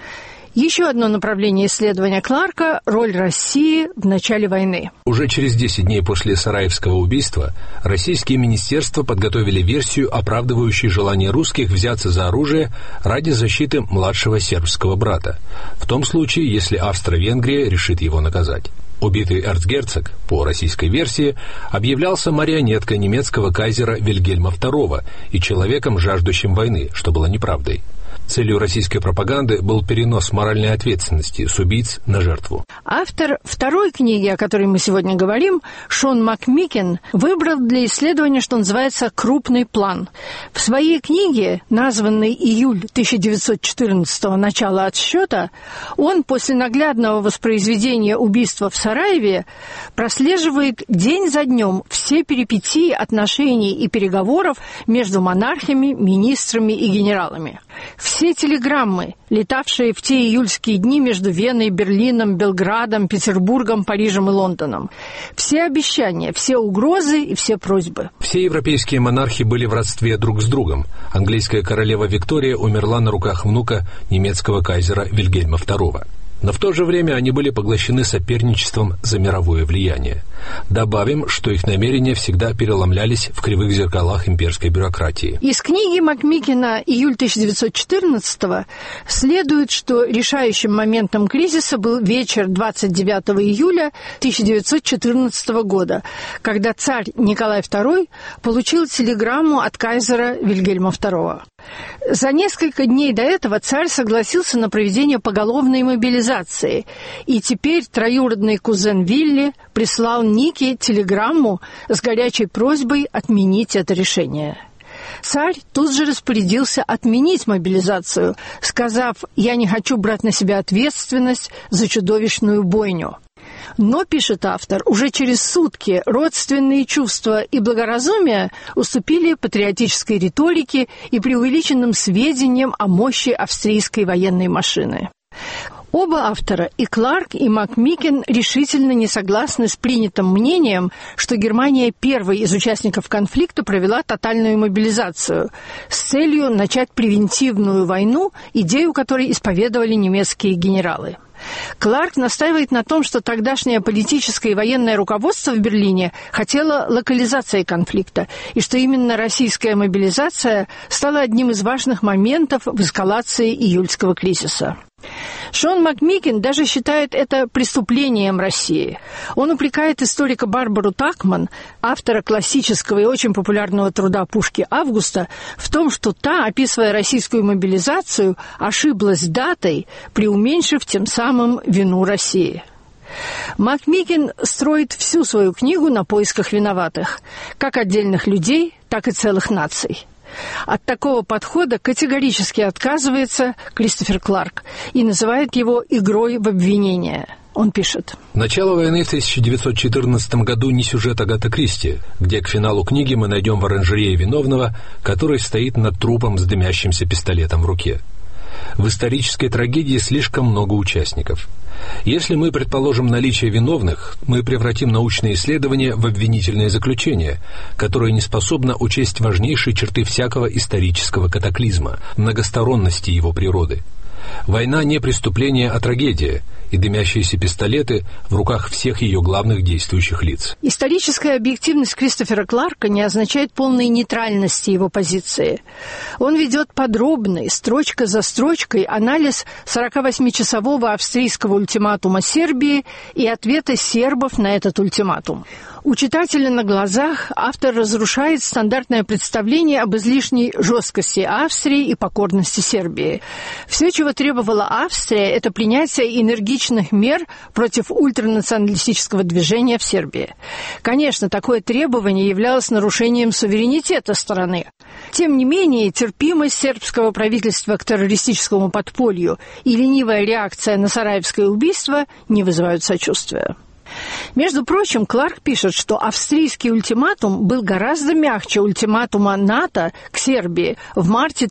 Еще одно направление исследования Кларка – роль России в начале войны.
Уже через 10 дней после Сараевского убийства российские министерства подготовили версию, оправдывающую желание русских взяться за оружие ради защиты младшего сербского брата, в том случае, если Австро-Венгрия решит его наказать. Убитый эрцгерцог, по российской версии, объявлялся марионеткой немецкого кайзера Вильгельма II и человеком, жаждущим войны, что было неправдой. Целью российской пропаганды был перенос моральной ответственности с убийц на жертву.
Автор второй книги, о которой мы сегодня говорим, Шон Макмикен, выбрал для исследования, что называется, «крупный план». В своей книге, названной «Июль 1914-го. Начало отсчета», он после наглядного воспроизведения убийства в Сараеве прослеживает день за днем все перипетии отношений и переговоров между монархами, министрами и генералами. Все телеграммы, летавшие в те июльские дни между Веной, Берлином, Белградом, Петербургом, Парижем и Лондоном. Все обещания, все угрозы и все просьбы.
Все европейские монархи были в родстве друг с другом. Английская королева Виктория умерла на руках внука немецкого кайзера Вильгельма II. Но в то же время они были поглощены соперничеством за мировое влияние. Добавим, что их намерения всегда переломлялись в кривых зеркалах имперской бюрократии.
Из книги Макмикена «Июль 1914-го» следует, что решающим моментом кризиса был вечер 29 июля 1914 года, когда царь Николай II получил телеграмму от кайзера Вильгельма II. За несколько дней до этого царь согласился на проведение поголовной мобилизации, и теперь троюродный кузен Вилли прислал Нике телеграмму с горячей просьбой отменить это решение. Царь тут же распорядился отменить мобилизацию, сказав: «Я не хочу брать на себя ответственность за чудовищную бойню». Но, пишет автор, уже через сутки родственные чувства и благоразумие уступили патриотической риторике и преувеличенным сведениям о мощи австрийской военной машины. Оба автора, и Кларк, и Макмикен, решительно не согласны с принятым мнением, что Германия первой из участников конфликта провела тотальную мобилизацию с целью начать превентивную войну, идею которой исповедовали немецкие генералы. Кларк настаивает на том, что тогдашнее политическое и военное руководство в Берлине хотело локализации конфликта, и что именно российская мобилизация стала одним из важных моментов в эскалации июльского кризиса. Шон Макмикен даже считает это преступлением России. Он упрекает историка Барбару Такман, автора классического и очень популярного труда «Пушки Августа», в том, что та, описывая российскую мобилизацию, ошиблась датой, преуменьшив тем самым вину России. Макмикен строит всю свою книгу на поисках виноватых, как отдельных людей, так и целых наций. От такого подхода категорически отказывается Кристофер Кларк и называет его игрой в обвинение. Он пишет:
«Начало войны в 1914 году не сюжет Агаты Кристи, где к финалу книги мы найдем в оранжерее виновного, который стоит над трупом с дымящимся пистолетом в руке. В исторической трагедии слишком много участников. Если мы предположим наличие виновных, мы превратим научные исследования в обвинительное заключение, которое не способно учесть важнейшие черты всякого исторического катаклизма, многосторонности его природы. Война не преступление, а трагедия, и дымящиеся пистолеты в руках всех ее главных действующих лиц».
Историческая объективность Кристофера Кларка не означает полной нейтральности его позиции. Он ведет подробный, строчка за строчкой, анализ 48-часового австрийского ультиматума Сербии и ответа сербов на этот ультиматум. У читателя на глазах автор разрушает стандартное представление об излишней жесткости Австрии и покорности Сербии. Все, чего требовала Австрия, это принятие энергичных мер против ультранационалистического движения в Сербии. Конечно, такое требование являлось нарушением суверенитета страны. Тем не менее, терпимость сербского правительства к террористическому подполью и ленивая реакция на сараевское убийство не вызывают сочувствия. Между прочим, Кларк пишет, что австрийский ультиматум был гораздо мягче ультиматума НАТО к Сербии в марте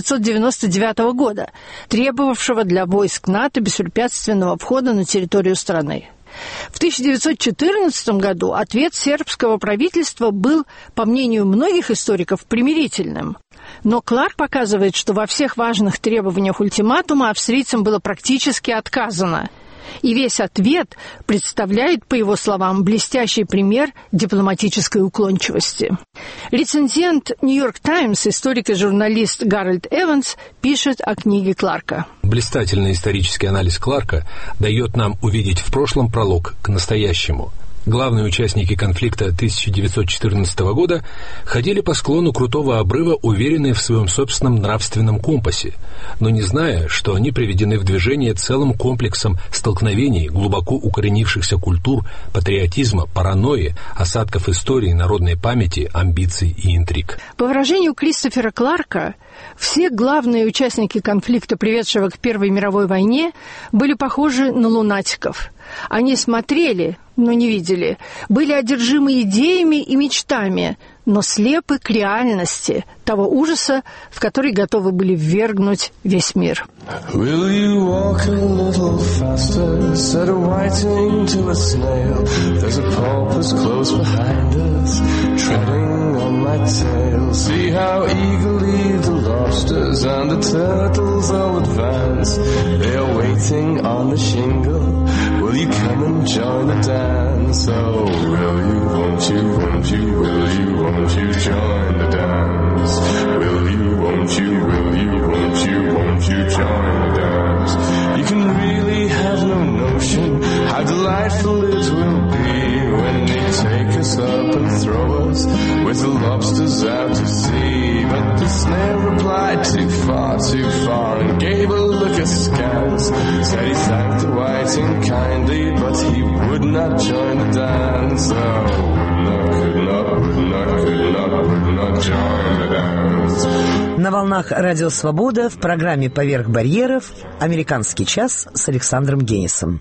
1999 года, требовавшего для войск НАТО беспрепятственного входа на территорию страны. В 1914 году ответ сербского правительства был, по мнению многих историков, примирительным. Но Кларк показывает, что во всех важных требованиях ультиматума австрийцам было практически отказано. И весь ответ представляет, по его словам, блестящий пример дипломатической уклончивости. Рецензент «Нью-Йорк Таймс», историк и журналист Гарольд Эванс, пишет о книге Кларка.
Блистательный исторический анализ Кларка дает нам увидеть в прошлом пролог к настоящему. Главные участники конфликта 1914 года ходили по склону крутого обрыва, уверенные в своем собственном нравственном компасе, но не зная, что они приведены в движение целым комплексом столкновений глубоко укоренившихся культур, патриотизма, паранойи, осадков истории, народной памяти, амбиций и интриг.
По выражению Кристофера Кларка, все главные участники конфликта, приведшего к Первой мировой войне, были похожи на лунатиков. Они смотрели, но не видели, были одержимы идеями и мечтами, но слепы к реальности того ужаса, в который готовы были ввергнуть весь мир.
Will you walk a little faster, said a whiting to a snail. There's a porpoise close behind us, treading on my tail. See how eagerly the lobsters and the turtles all advance. They are waiting on the shingle. Will you come and join the dance? Oh, will you, won't you, won't you, will you, won't you join the dance? Will you, won't you, will you, won't you join the dance? You can really have no notion how delightful it will be when they take us up and throw us with the lobsters out to sea. But the snail replied too far, and gave a look askance. Said he thanked the whiting kindly, but he would not join the dance. Oh, would not join the dance.
На волнах Радио Свобода в программе «Поверх барьеров» «Американский час» с Александром Генисом.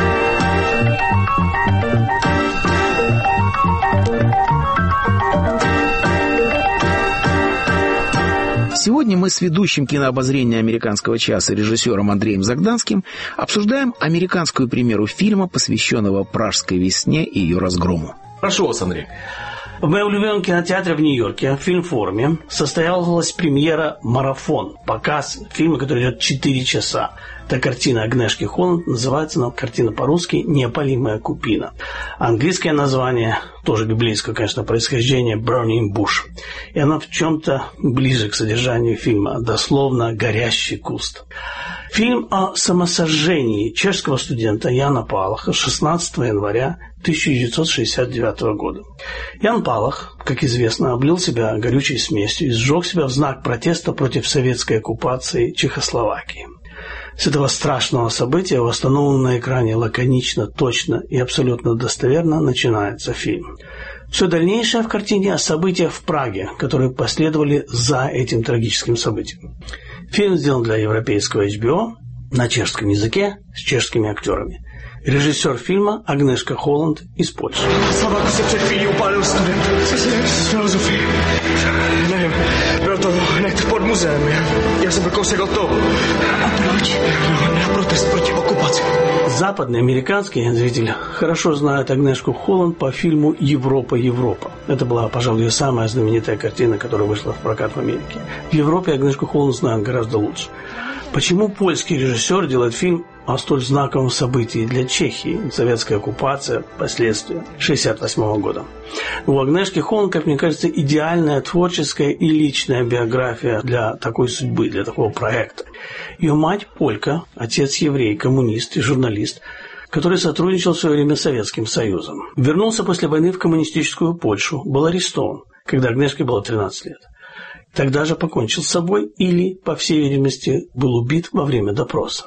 Сегодня мы с ведущим кинообозрения «Американского часа» режиссером Андреем Загданским обсуждаем американскую премьеру фильма, посвященного Пражской весне и ее разгрому.
Прошу вас, Андрей.
В моем любимом кинотеатре в Нью-Йорке, в Фильмфоруме, состоялась премьера «Марафон», показ фильма, который идет 4 часа. Это картина Агнешки Холланд, называется она картина по-русски «Неопалимая купина». Английское название, тоже библейское, конечно, происхождение, «Burning Bush». И она в чем-то ближе к содержанию фильма, дословно «Горящий куст». Фильм о самосожжении чешского студента Яна Палаха 16 января 1969 года. Ян Палах, как известно, облил себя горючей смесью и сжег себя в знак протеста против советской оккупации Чехословакии. С этого страшного события, восстановленного на экране лаконично, точно и абсолютно достоверно, начинается фильм. Все дальнейшее в картине о событиях в Праге, которые последовали за этим трагическим событием. Фильм сделан для европейского HBO на чешском языке с чешскими актерами. Rежиссер фильма Agnieszka Holland из Польши.
Slováku se před chvílí upálil student z filozofie. Nevím, bylo to hned pod muzeem. Já jsem byl kousek od toho. A proč? Na protest proti okupaci.
Западные американские зрители хорошо знают Агнешку Холланд по фильму «Европа, Европа». Это была, пожалуй, ее самая знаменитая картина, которая вышла в прокат в Америке. В Европе Агнешку Холланд знают гораздо лучше. Почему польский режиссер делает фильм о столь знаковом событии для Чехии, советская оккупация, последствия 1968 года? У Агнешки Холланд, как мне кажется, идеальная творческая и личная биография для такой судьбы, для такого проекта. Ее мать полька, отец еврей, коммунист и журналист, который сотрудничал в свое время с Советским Союзом. Вернулся после войны в коммунистическую Польшу, был арестован, когда Агнешке было 13 лет. Тогда же покончил с собой или, по всей видимости, был убит во время допроса.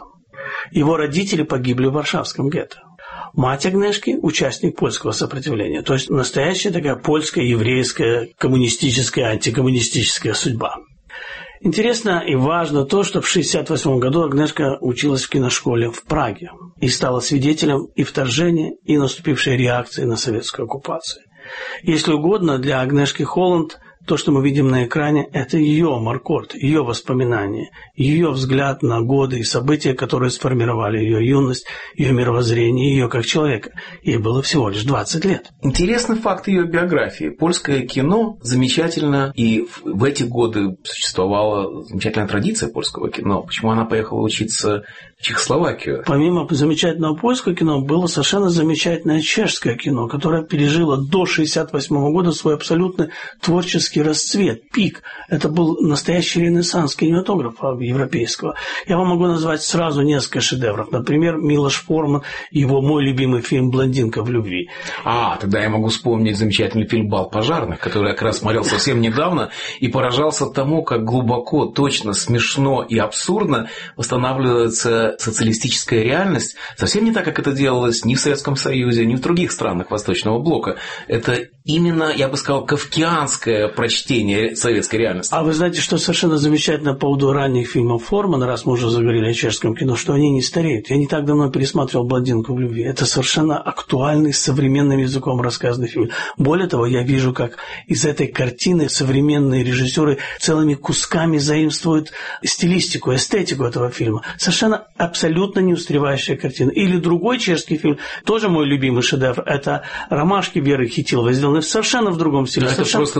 Его родители погибли в Варшавском гетто. Мать Агнешки – участник польского сопротивления, то есть настоящая такая польская, еврейская, коммунистическая, антикоммунистическая судьба. Интересно и важно то, что в 1968 году Агнешка училась в киношколе в Праге и стала свидетелем и вторжения, и наступившей реакции на советскую оккупацию. Если угодно, для Агнешки Холланд то, что мы видим на экране, это ее маркорд, ее воспоминания, ее взгляд на годы и события, которые сформировали ее юность, ее мировоззрение, ее как человека. Ей было всего лишь 20 лет.
Интересный факт ее биографии. Польское кино замечательно, и в эти годы существовала замечательная традиция польского кино. Почему она поехала учиться в Чехословакию?
Помимо замечательного польского кино, было совершенно замечательное чешское кино, которое пережило до 1968 года свой абсолютно творческий расцвет, пик. Это был настоящий ренессанс кинематографа европейского. Я вам могу назвать сразу несколько шедевров. Например, Милош Форман, его мой любимый фильм «Блондинка в любви».
Тогда я могу вспомнить замечательный фильм «Бал пожарных», который я как раз смотрел совсем недавно и поражался тому, как глубоко, точно, смешно и абсурдно восстанавливается социалистическая реальность. Совсем не так, как это делалось ни в Советском Союзе, ни в других странах Восточного блока. Это именно, я бы сказал, кафкианское прочтение советской реальности.
А вы знаете, что совершенно замечательно по поводу ранних фильмов Формана, раз мы уже заговорили о чешском кино, что они не стареют. Я не так давно пересматривал «Блондинку в любви». Это совершенно актуальный, современным языком рассказанный фильм. Более того, я вижу, как из этой картины современные режиссеры целыми кусками заимствуют стилистику, эстетику этого фильма. Совершенно абсолютно не устаревающая картина. Или другой чешский фильм, тоже мой любимый шедевр, это «Ромашки» Веры Хитиловой, сделанный совершенно в другом стиле.
Это
совершенно...
просто такой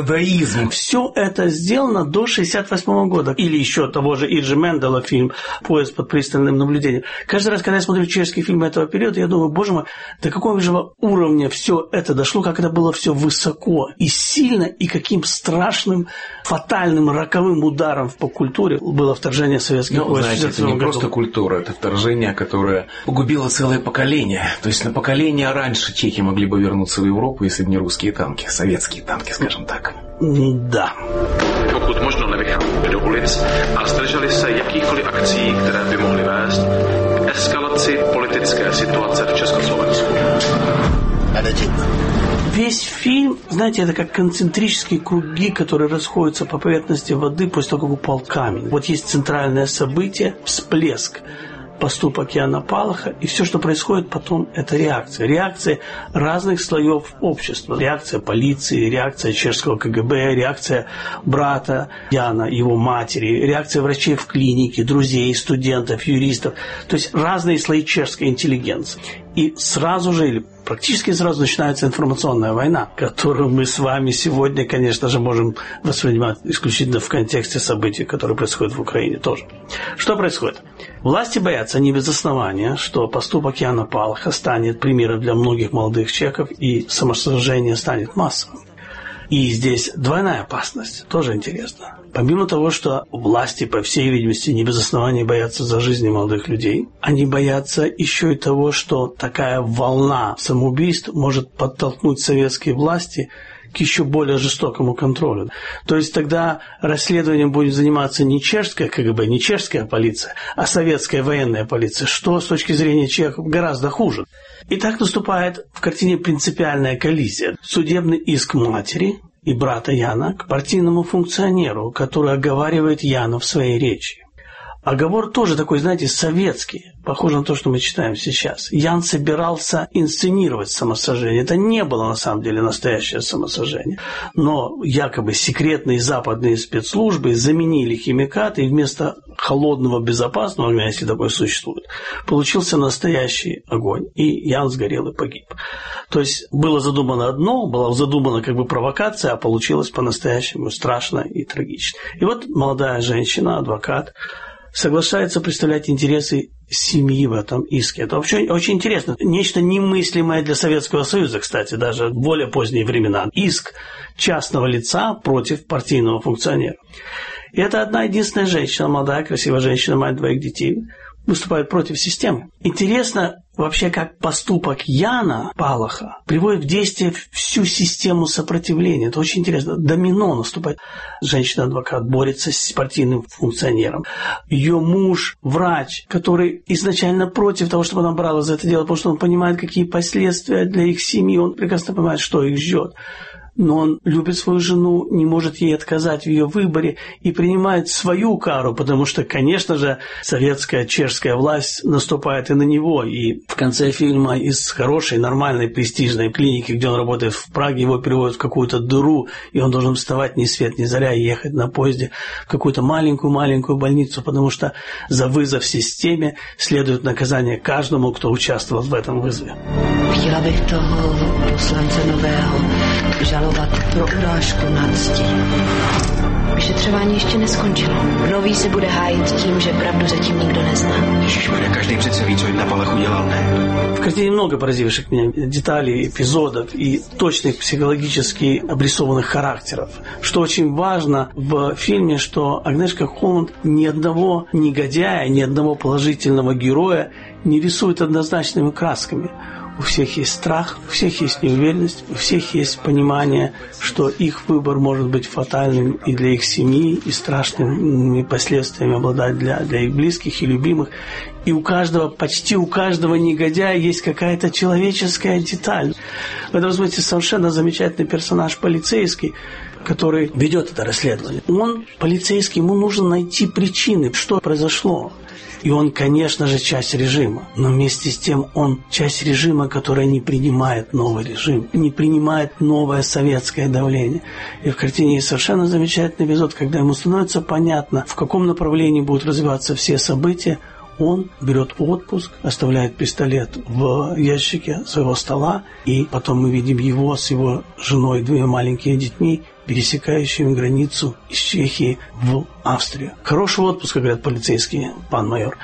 дadaизм.
Все это сделано до 1968 года. Или еще того же Иджи Мендела фильм «Поезд под пристальным наблюдением». Каждый раз, когда я смотрю чешские фильмы этого периода, я думаю, боже мой, до какого же уровня все это дошло, как это было все высоко и сильно, и каким страшным, фатальным, роковым ударом по культуре было вторжение советских войск.
Знаете, это не просто культура, это вторжение, которое погубило целое поколение. То есть на поколение раньше чехи могли бы вернуться в Европу, если бы не русские танки, советские танки, скажем так.
Да.
Pokud možno nevycházeli do ulic a zdrželi se jakýchkoliv akcí, které by mohly vést k eskalaci politické situace v Československu.
Весь фильм, знаете, это как концентрические круги, которые расходятся по поверхности воды после того, как упал камень. Вот есть центральное событие, всплеск, поступок Яна Палаха, и все, что происходит потом, это реакция. Реакция разных слоев общества. Реакция полиции, реакция чешского КГБ, реакция брата Яна, его матери, реакция врачей в клинике, друзей, студентов, юристов. То есть разные слои чешской интеллигенции. И сразу же, или практически сразу начинается информационная война, которую мы с вами сегодня, конечно же, можем воспринимать исключительно в контексте событий, которые происходят в Украине тоже. Что происходит? Власти боятся не без основания, что поступок Яна Палаха станет примером для многих молодых чехов и самосожжение станет массовым. И здесь двойная опасность, тоже интересно. Помимо того, что власти, по всей видимости, не без оснований боятся за жизни молодых людей, они боятся еще и того, что такая волна самоубийств может подтолкнуть советские власти к еще более жестокому контролю. То есть тогда расследованием будет заниматься не чешская КГБ, не чешская полиция, а советская военная полиция, что с точки зрения чехов гораздо хуже. И так наступает в картине принципиальная коллизия. Судебный иск матери и брата Яна к партийному функционеру, который оговаривает Яна в своей речи. Оговор тоже такой, знаете, советский, похоже на то, что мы читаем сейчас. Ян собирался инсценировать самосожжение. Это не было на самом деле настоящее самосожжение. Но якобы секретные западные спецслужбы заменили химикаты, и вместо холодного безопасного огня, если такое существует, получился настоящий огонь. И Ян сгорел и погиб. То есть было задумано одно, была задумана как бы провокация, а получилось по-настоящему страшно и трагично. И вот молодая женщина, адвокат, соглашается представлять интересы семьи в этом иске. Это вообще очень интересно. Нечто немыслимое для Советского Союза, кстати, даже в более поздние времена. Иск частного лица против партийного функционера. И это одна единственная женщина, молодая, красивая женщина, мать двоих детей, выступает против системы. Интересно вообще, как поступок Яна Палаха приводит в действие всю систему сопротивления. Это очень интересно. Домино наступает. Женщина-адвокат борется с партийным функционером. Ее муж – врач, который изначально против того, чтобы она брала за это дело, потому что он понимает, какие последствия для их семьи. Он прекрасно понимает, что их ждет. Но он любит свою жену, не может ей отказать в ее выборе и принимает свою кару, потому что, конечно же, советская, чешская власть наступает и на него. И в конце фильма из хорошей, нормальной, престижной клиники, где он работает в Праге, его переводят в какую-то дыру, и он должен вставать ни свет ни заря и ехать на поезде в какую-то маленькую-маленькую больницу, потому что за вызов системе следует наказание каждому, кто участвовал в этом вызове.
Chtěla bych toho poslance nového žalovat pro urážku na cti. Vyšetřování ještě neskončilo. Nový se bude hájit tím, že pravdu zatím nikdo nezná.
Ježišmarja, každý přece ví, co jim na Palachu dělal, ne?
В картине много поразивших меня деталей, эпизодов и точных психологически обрисованных характеров. Что очень важно в фильме, что Агнешка Холланд ни одного негодяя, ни одного положительного героя не рисует однозначными красками. У всех есть страх, у всех есть неуверенность, у всех есть понимание, что их выбор может быть фатальным и для их семьи, и страшными последствиями обладать для их близких и любимых. И у каждого, почти у каждого негодяя есть какая-то человеческая деталь. В этом смысле совершенно замечательный персонаж полицейский, который ведет это расследование. Он, полицейский, ему нужно найти причины, что произошло. И он, конечно же, часть режима. Но вместе с тем он часть режима, которая не принимает новый режим, не принимает новое советское давление. И в картине есть совершенно замечательный эпизод, когда ему становится понятно, в каком направлении будут развиваться все события. Он берет отпуск, оставляет пистолет в ящике своего стола, и потом мы видим его с его женой, 2 маленькими детьми, пересекающими границу из Чехии в Австрию. Хороший отпуск, говорят полицейские, пан майор.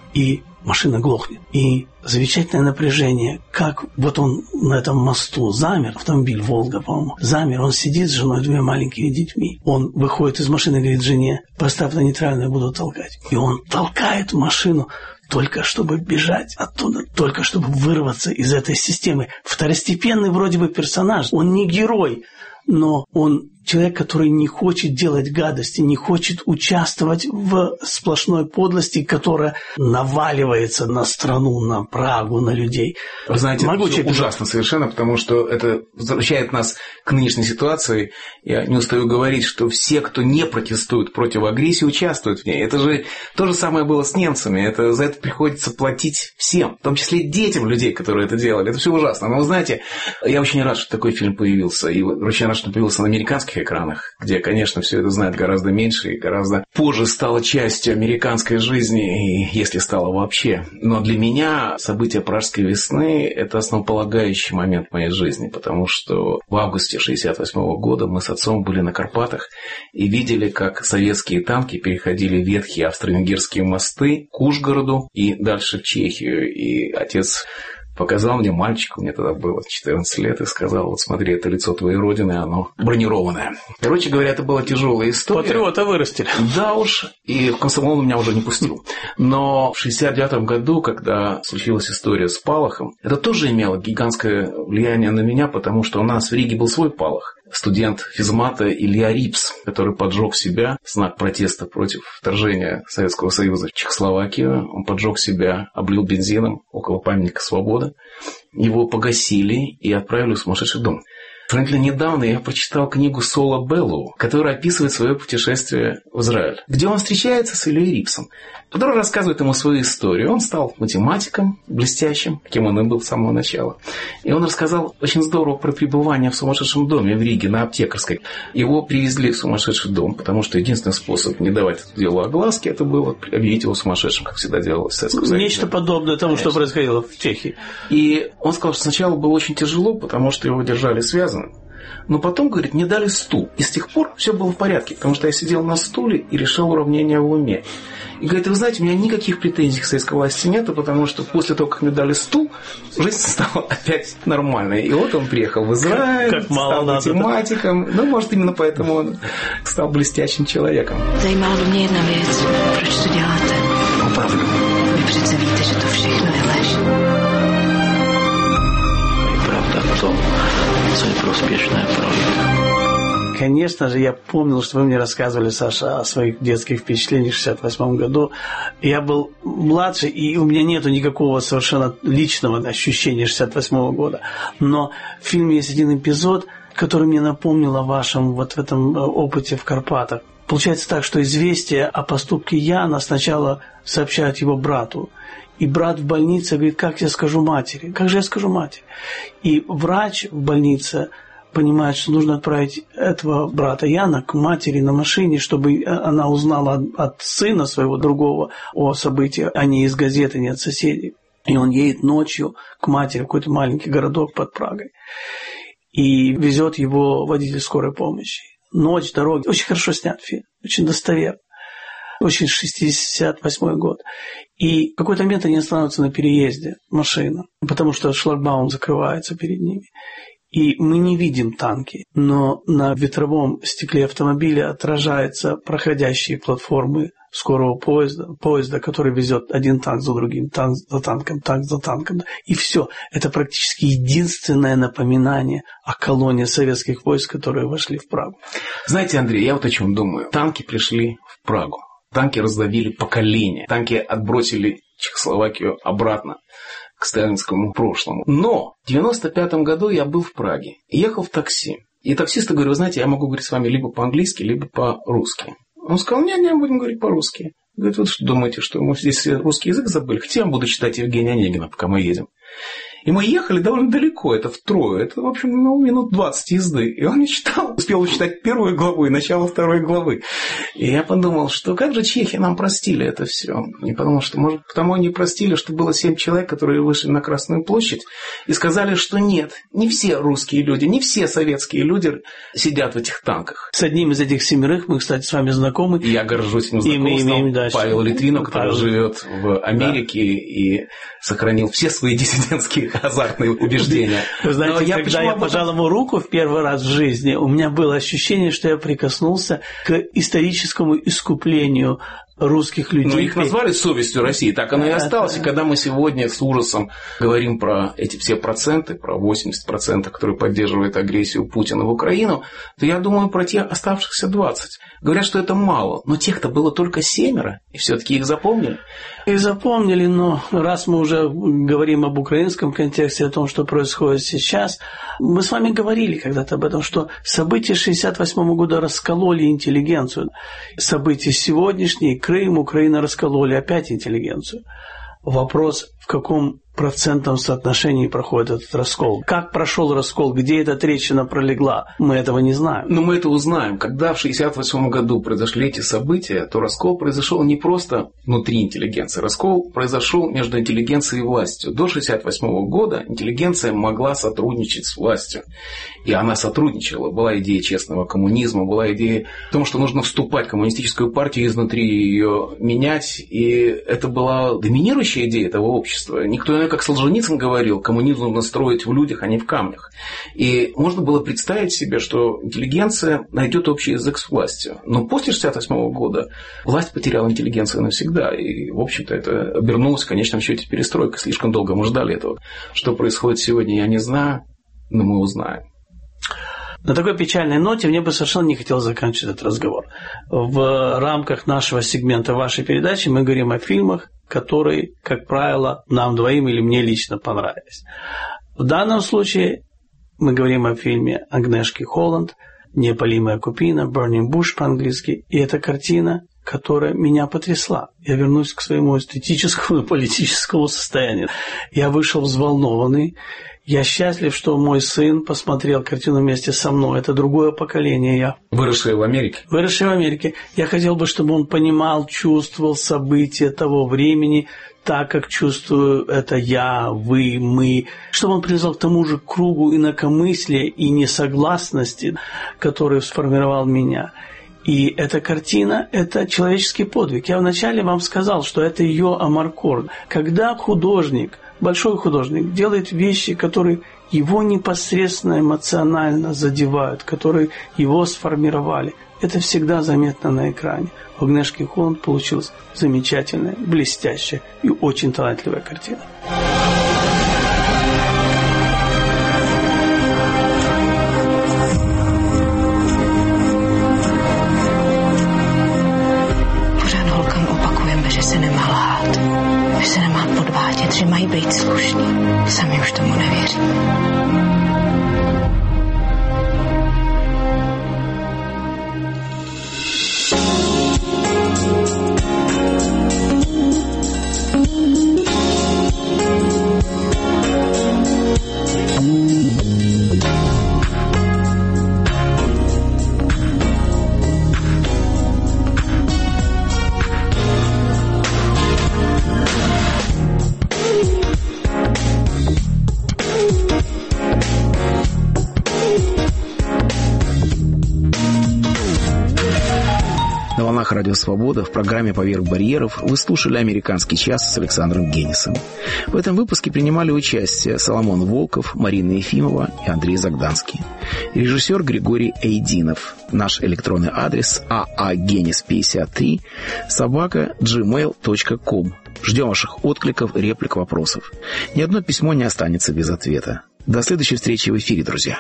И машина глохнет. И замечательное напряжение, как вот он на этом мосту замер, автомобиль «Волга», по-моему, замер, он сидит с женой, 2 маленькими детьми. Он выходит из машины и говорит жене: поставь на нейтральную, я буду толкать. И он толкает машину только чтобы бежать оттуда, только чтобы вырваться из этой системы. Второстепенный вроде бы персонаж, он не герой, но он человек, который не хочет делать гадости, не хочет участвовать в сплошной подлости, которая наваливается на страну, на Прагу, на людей.
Вы знаете, это ужасно совершенно, потому что это возвращает нас к нынешней ситуации. Я не устаю говорить, что все, кто не протестует против агрессии, участвуют в ней. Это же то же самое было с немцами. За это приходится платить всем, в том числе детям людей, которые это делали. Это все ужасно. Но вы знаете, я очень рад, что такой фильм появился. И очень рад, что он появился на американских экранах, где, конечно, все это знают гораздо меньше и гораздо позже стало частью американской жизни, и если стало вообще. Но для меня события Пражской весны – это основополагающий момент в моей жизни, потому что в августе 1968 года мы с отцом были на Карпатах и видели, как советские танки переходили ветхие австро-венгерские мосты к Ужгороду и дальше в Чехию. И отец показал мне мальчику, мне тогда было 14 лет, и сказал: вот смотри, это лицо твоей родины, оно бронированное. Короче говоря, это была тяжелая история.
Патриота вырастили.
Да уж, и в комсомол он меня уже не пустил. Но в 1969 году, когда случилась история с Палахом, это тоже имело гигантское влияние на меня, потому что у нас в Риге был свой Палах. Студент физмата Илья Рипс, который поджег себя в знак протеста против вторжения Советского Союза в Чехословакию. Он поджег себя, облил бензином около памятника Свободы. Его погасили и отправили в сумасшедший дом. Фрэнклин, недавно я прочитал книгу Сола Беллоу, которая описывает свое путешествие в Израиль, где он встречается с Ильей Рипсом, который рассказывает ему свою историю. Он стал математиком блестящим, кем он и был с самого начала. И он рассказал очень здорово про пребывание в сумасшедшем доме в Риге на Аптекарской. Его привезли в сумасшедший дом, потому что единственный способ не давать этому делу огласки — это было объявить его сумасшедшим, как всегда делалось в Советском Союзе.
Нечто подобное тому, что происходило в Чехии.
И он сказал, что сначала было очень тяжело, потому что его держали связанным. Но потом, говорит, мне дали стул. И с тех пор все было в порядке, потому что я сидел на стуле и решал уравнения в уме. И говорит: вы знаете, у меня никаких претензий к советской власти нету, потому что после того, как мне дали стул, жизнь стала опять нормальной. И вот он приехал в Израиль, стал математиком. Ну, может, именно поэтому он стал блестящим человеком.
Zajímalo by mě jedna věc. Proč to děláte?
Opravdu.
Vy přece víte, že to všechno je lež.
Правда в том, co je prospěšné pro lid.
Конечно же, я помнил, что вы мне рассказывали, Саша, о своих детских впечатлениях в 1968 году. Я был младше, и у меня нету никакого совершенно личного ощущения 1968 года. Но в фильме есть один эпизод, который мне напомнил о вашем вот в этом опыте в Карпатах. Получается так, что известие о поступке Яна сначала сообщают его брату. И брат в больнице говорит: как я скажу матери? Как же я скажу матери? И врач в больнице понимает, что нужно отправить этого брата Яна к матери на машине, чтобы она узнала от сына своего другого о событии, а не из газеты, не от соседей. И он едет ночью к матери в какой-то маленький городок под Прагой. И везет его водитель скорой помощи. Ночь, дороги. Очень хорошо снят фильм, очень достоверно. Очень 68 год. И в какой-то момент они останавливаются на переезде, машина, потому что шлагбаум закрывается перед ними. И мы не видим танки, но на ветровом стекле автомобиля отражаются проходящие платформы скорого поезда, который везет один танк за другим, танк за танком. И все. Это практически единственное напоминание о колонне советских войск, которые вошли в Прагу.
Знаете, Андрей, я вот о чем думаю. Танки пришли в Прагу. Танки раздавили поколение. Танки отбросили Чехословакию обратно к сталинскому прошлому. Но в 1995 году я был в Праге. Ехал в такси. И таксисту говорю: вы знаете, я могу говорить с вами либо по-английски, либо по-русски. Он сказал: не, будем говорить по-русски. Говорит: вы что думаете, что мы здесь русский язык забыли? Хотя я буду читать Евгения Онегина, пока мы едем. И мы ехали довольно далеко, это втрое, это, в общем, минут 20 езды. И он мне читал, успел читать 1 главу и начало 2 главы. И я подумал, что как же чехи нам простили это все. И подумал, что, может, потому они простили, что было 7 человек, которые вышли на Красную площадь и сказали, что нет, не все русские люди, не все советские люди сидят в этих танках.
С одним из этих 7 мы, кстати, с вами знакомы.
Я горжусь этим знакомством. Павел Литвинов, который живет в Америке и сохранил все свои диссидентские азартные убеждения.
Вы знаете, когда я пожал ему руку в первый раз в жизни, у меня было ощущение, что я прикоснулся к историческому искуплению русских людей.
Но их назвали совестью России, так оно и осталось. И когда мы сегодня с ужасом говорим про эти все проценты, про 80%, которые поддерживают агрессию Путина в Украину, то я думаю про те оставшихся 20. Говорят, что это мало, но тех-то было только 7, и все-таки их запомнили.
Их запомнили, но раз мы уже говорим об украинском контексте, о том, что происходит сейчас, мы с вами говорили когда-то об этом, что события 1968 года раскололи интеллигенцию. События сегодняшние, Крым, Украина раскололи опять интеллигенцию. Вопрос, в каком процентном соотношении проходит этот раскол. Как прошел раскол, где эта трещина пролегла, мы этого не знаем.
Но мы это узнаем. Когда в 1968 году произошли эти события, то раскол произошел не просто внутри интеллигенции. Раскол произошел между интеллигенцией и властью. До 1968 года интеллигенция могла сотрудничать с властью. И она сотрудничала. Была идея честного коммунизма, была идея о том, что нужно вступать в коммунистическую партию, изнутри ее менять. И это была доминирующая идея этого общества. Никто иной, как Солженицын говорил, коммунизм нужно строить в людях, а не в камнях. И можно было представить себе, что интеллигенция найдет общий язык с властью. Но после 1968 года власть потеряла интеллигенцию навсегда. И, в общем-то, это обернулось в конечном счете перестройкой. Слишком долго мы ждали этого. Что происходит сегодня, я не знаю, но мы узнаем.
На такой печальной ноте мне бы совершенно не хотелось заканчивать этот разговор. В рамках нашего сегмента вашей передачи мы говорим о фильмах, которые, как правило, нам двоим или мне лично понравились. В данном случае мы говорим о фильме Агнешки Холланд «Неопалимая купина», «Burning Bush» по-английски. И это картина, которая меня потрясла. Я вернусь к своему эстетическому и политическому состоянию. Я вышел взволнованный. Я счастлив, что мой сын посмотрел картину вместе со мной. Это другое поколение.
Выросший в Америке.
Выросший в Америке. Я хотел бы, чтобы он понимал, чувствовал события того времени, так, как чувствую это я, вы, мы. Чтобы он принадлежал к тому же кругу инакомыслия и несогласности, который сформировал меня. И эта картина – это человеческий подвиг. Я вначале вам сказал, что это ее амаркорд. Когда художник, большой художник, делает вещи, которые его непосредственно эмоционально задевают, которые его сформировали, это всегда заметно на экране. У Агнешки Холланд получилась замечательная, блестящая и очень талантливая картина.
Že mají být slušný. Sami už tomu nevěří.
Радио «Свобода» в программе «Поверх барьеров» вы слушали «Американский час» с Александром Генисом. В этом выпуске принимали участие Соломон Волков, Марина Ефимова и Андрей Загданский. Режиссер Григорий Эйдинов. Наш электронный адрес aagenis53@gmail.com. Ждем ваших откликов, реплик, вопросов. Ни одно письмо не останется без ответа. До следующей встречи в эфире, друзья.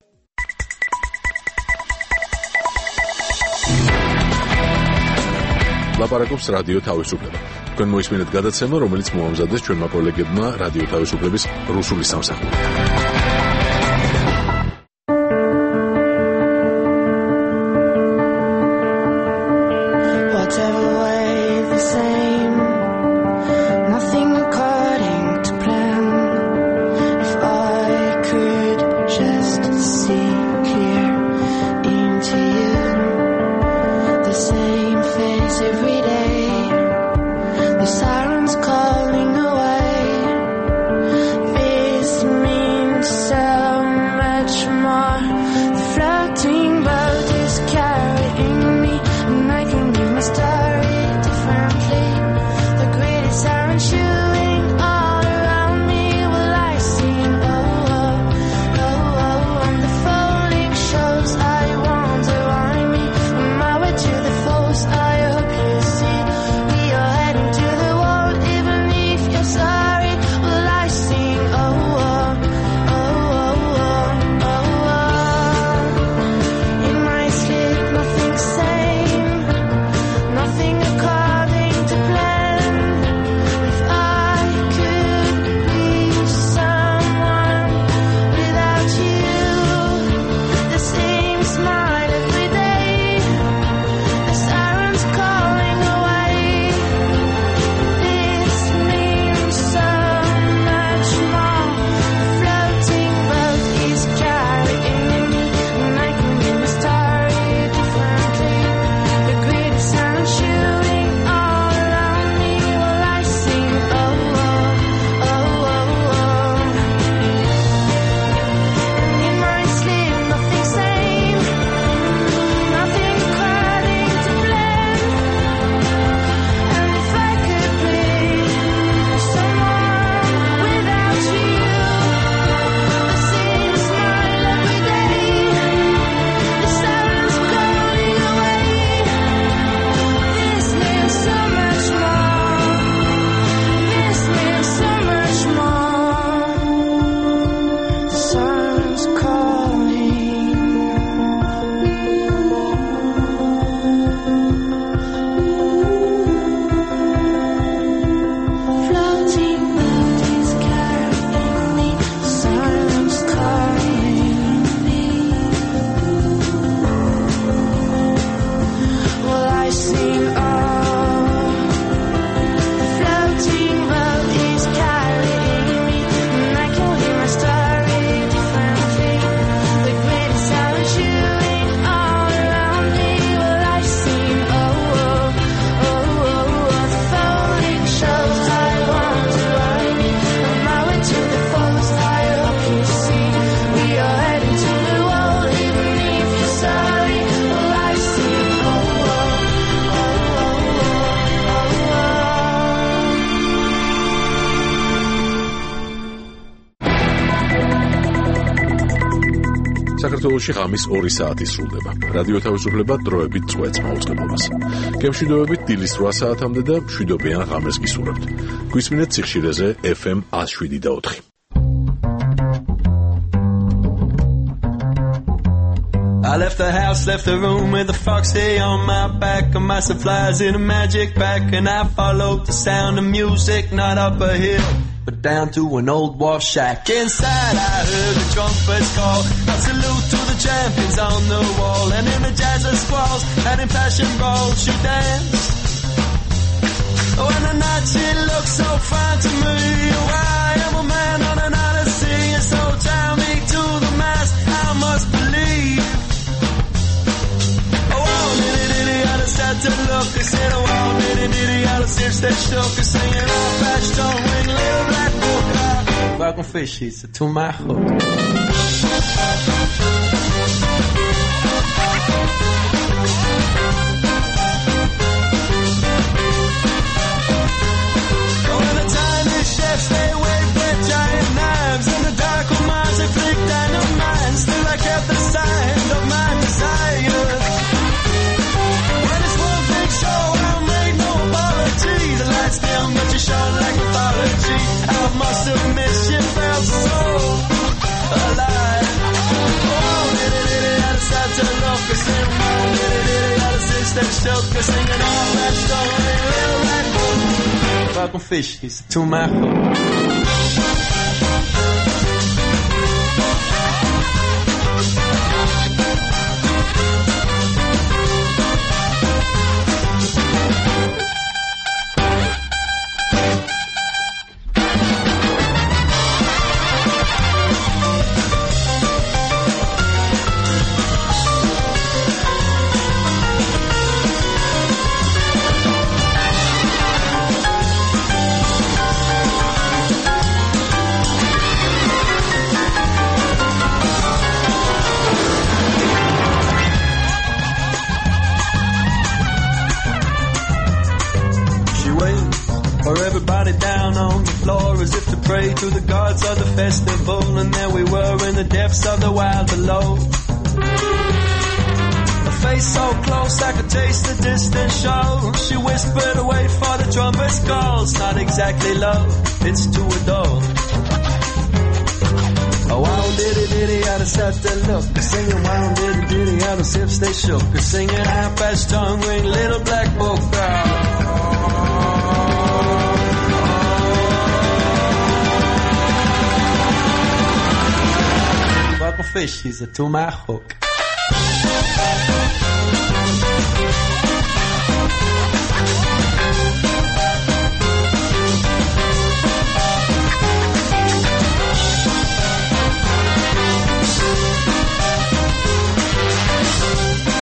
ლაპარაკობს რადიო თავისუფლება. თქვენ მოისმინეთ გადაცემა, რომელიც მოამზადეს ჩვენმა კოლეგებმა რადიო თავისუფლების რუსული სამსახური.
house every day. The sirens calling away. This means so much more. The floating boat is carrying me, and I can give my story differently. The great siren shooting all around me. Will I sing? Oh, oh, oh, oh. On the falling shows, I wonder why me. On my way to the falls, I hope you see. We are heading to the wall, even if you're sorry. Will I sing? Oh, oh, oh, oh, oh, oh, oh. In my sleep, nothing's sane, nothing according to plan. If I could be someone without you, the same smile every day, the sirens calling away. This means so much more. The floating boat is carrying me, and I can give my story differently. The great sun shooting all around me. Will I sing? Oh, oh, oh, oh, oh. In my sleep, nothing sane, nothing according to plan. And if I could be someone without you, the same smile every day, the sirens calling away. This means so much more. This means so much more. The sirens floating boat is carrying me, sirens calling me. Will I sing? Oh, floating boat is carrying me, and I can hear my story differently. The great sound shooting all around me. Will I sing? Oh, oh, oh, oh, oh. The falling shows, I wonder why me. On my way to the falls, I hope you see. We are heading to the wall, even if you're sorry. Will I sing? Oh, oh, oh, oh, oh,
საქართველოში ღამის 2 საათი სრულდება. რადიო თავისუფლება დროებით წვეთს მაუწყებლობას. გემშვიდობებით დილის 8 საათამდე და მშვიდობიან ღამეს გისურვებთ. გვისმინეთ სიხშირეზე FM 107.4.
I left the house, left the room with a foxy on my back and my supplies in a magic bag, and I followed the sound of music, not up a hill, but down to an old wall shack. Inside I heard the trumpets call, a salute to the champions on the wall, and in the jazz of squalls and in fashion brawls she danced. Oh, and the night she looked so fine to me. Oh, I am a man on an odyssey, and so tie me to the mast, I must believe. I sat to look, I said, oh, wow, diddy, I was here, stay shook, singing old patch, don't wing, little black book. Welcome fishies to my hook. Oh, and the tiny chefs, they wave their giant knives, and the dark old minds, they flick dynamite. Still I kept the sign of my desire. Show, I made no apology. The lights dim, but you shone like mythology. I must admit, she felt so alive. Oh, diddy, I decided to look, I said, oh, diddy, I decided to shook, singing all that story, little black book. Welcome fishies to my hook. floor as if to pray to the gods of the festival. And there we were in the depths of the wild below. A face so close I could taste the distant show. She whispered away for the trumpet's calls. Not exactly love, it's to adore. Oh, wow, diddy diddy, out of set to look. Singing wow, diddy diddy, out of hips they shook. Singing half-past tongue ring, little black book girl. Buckle fish, he's a to my hook.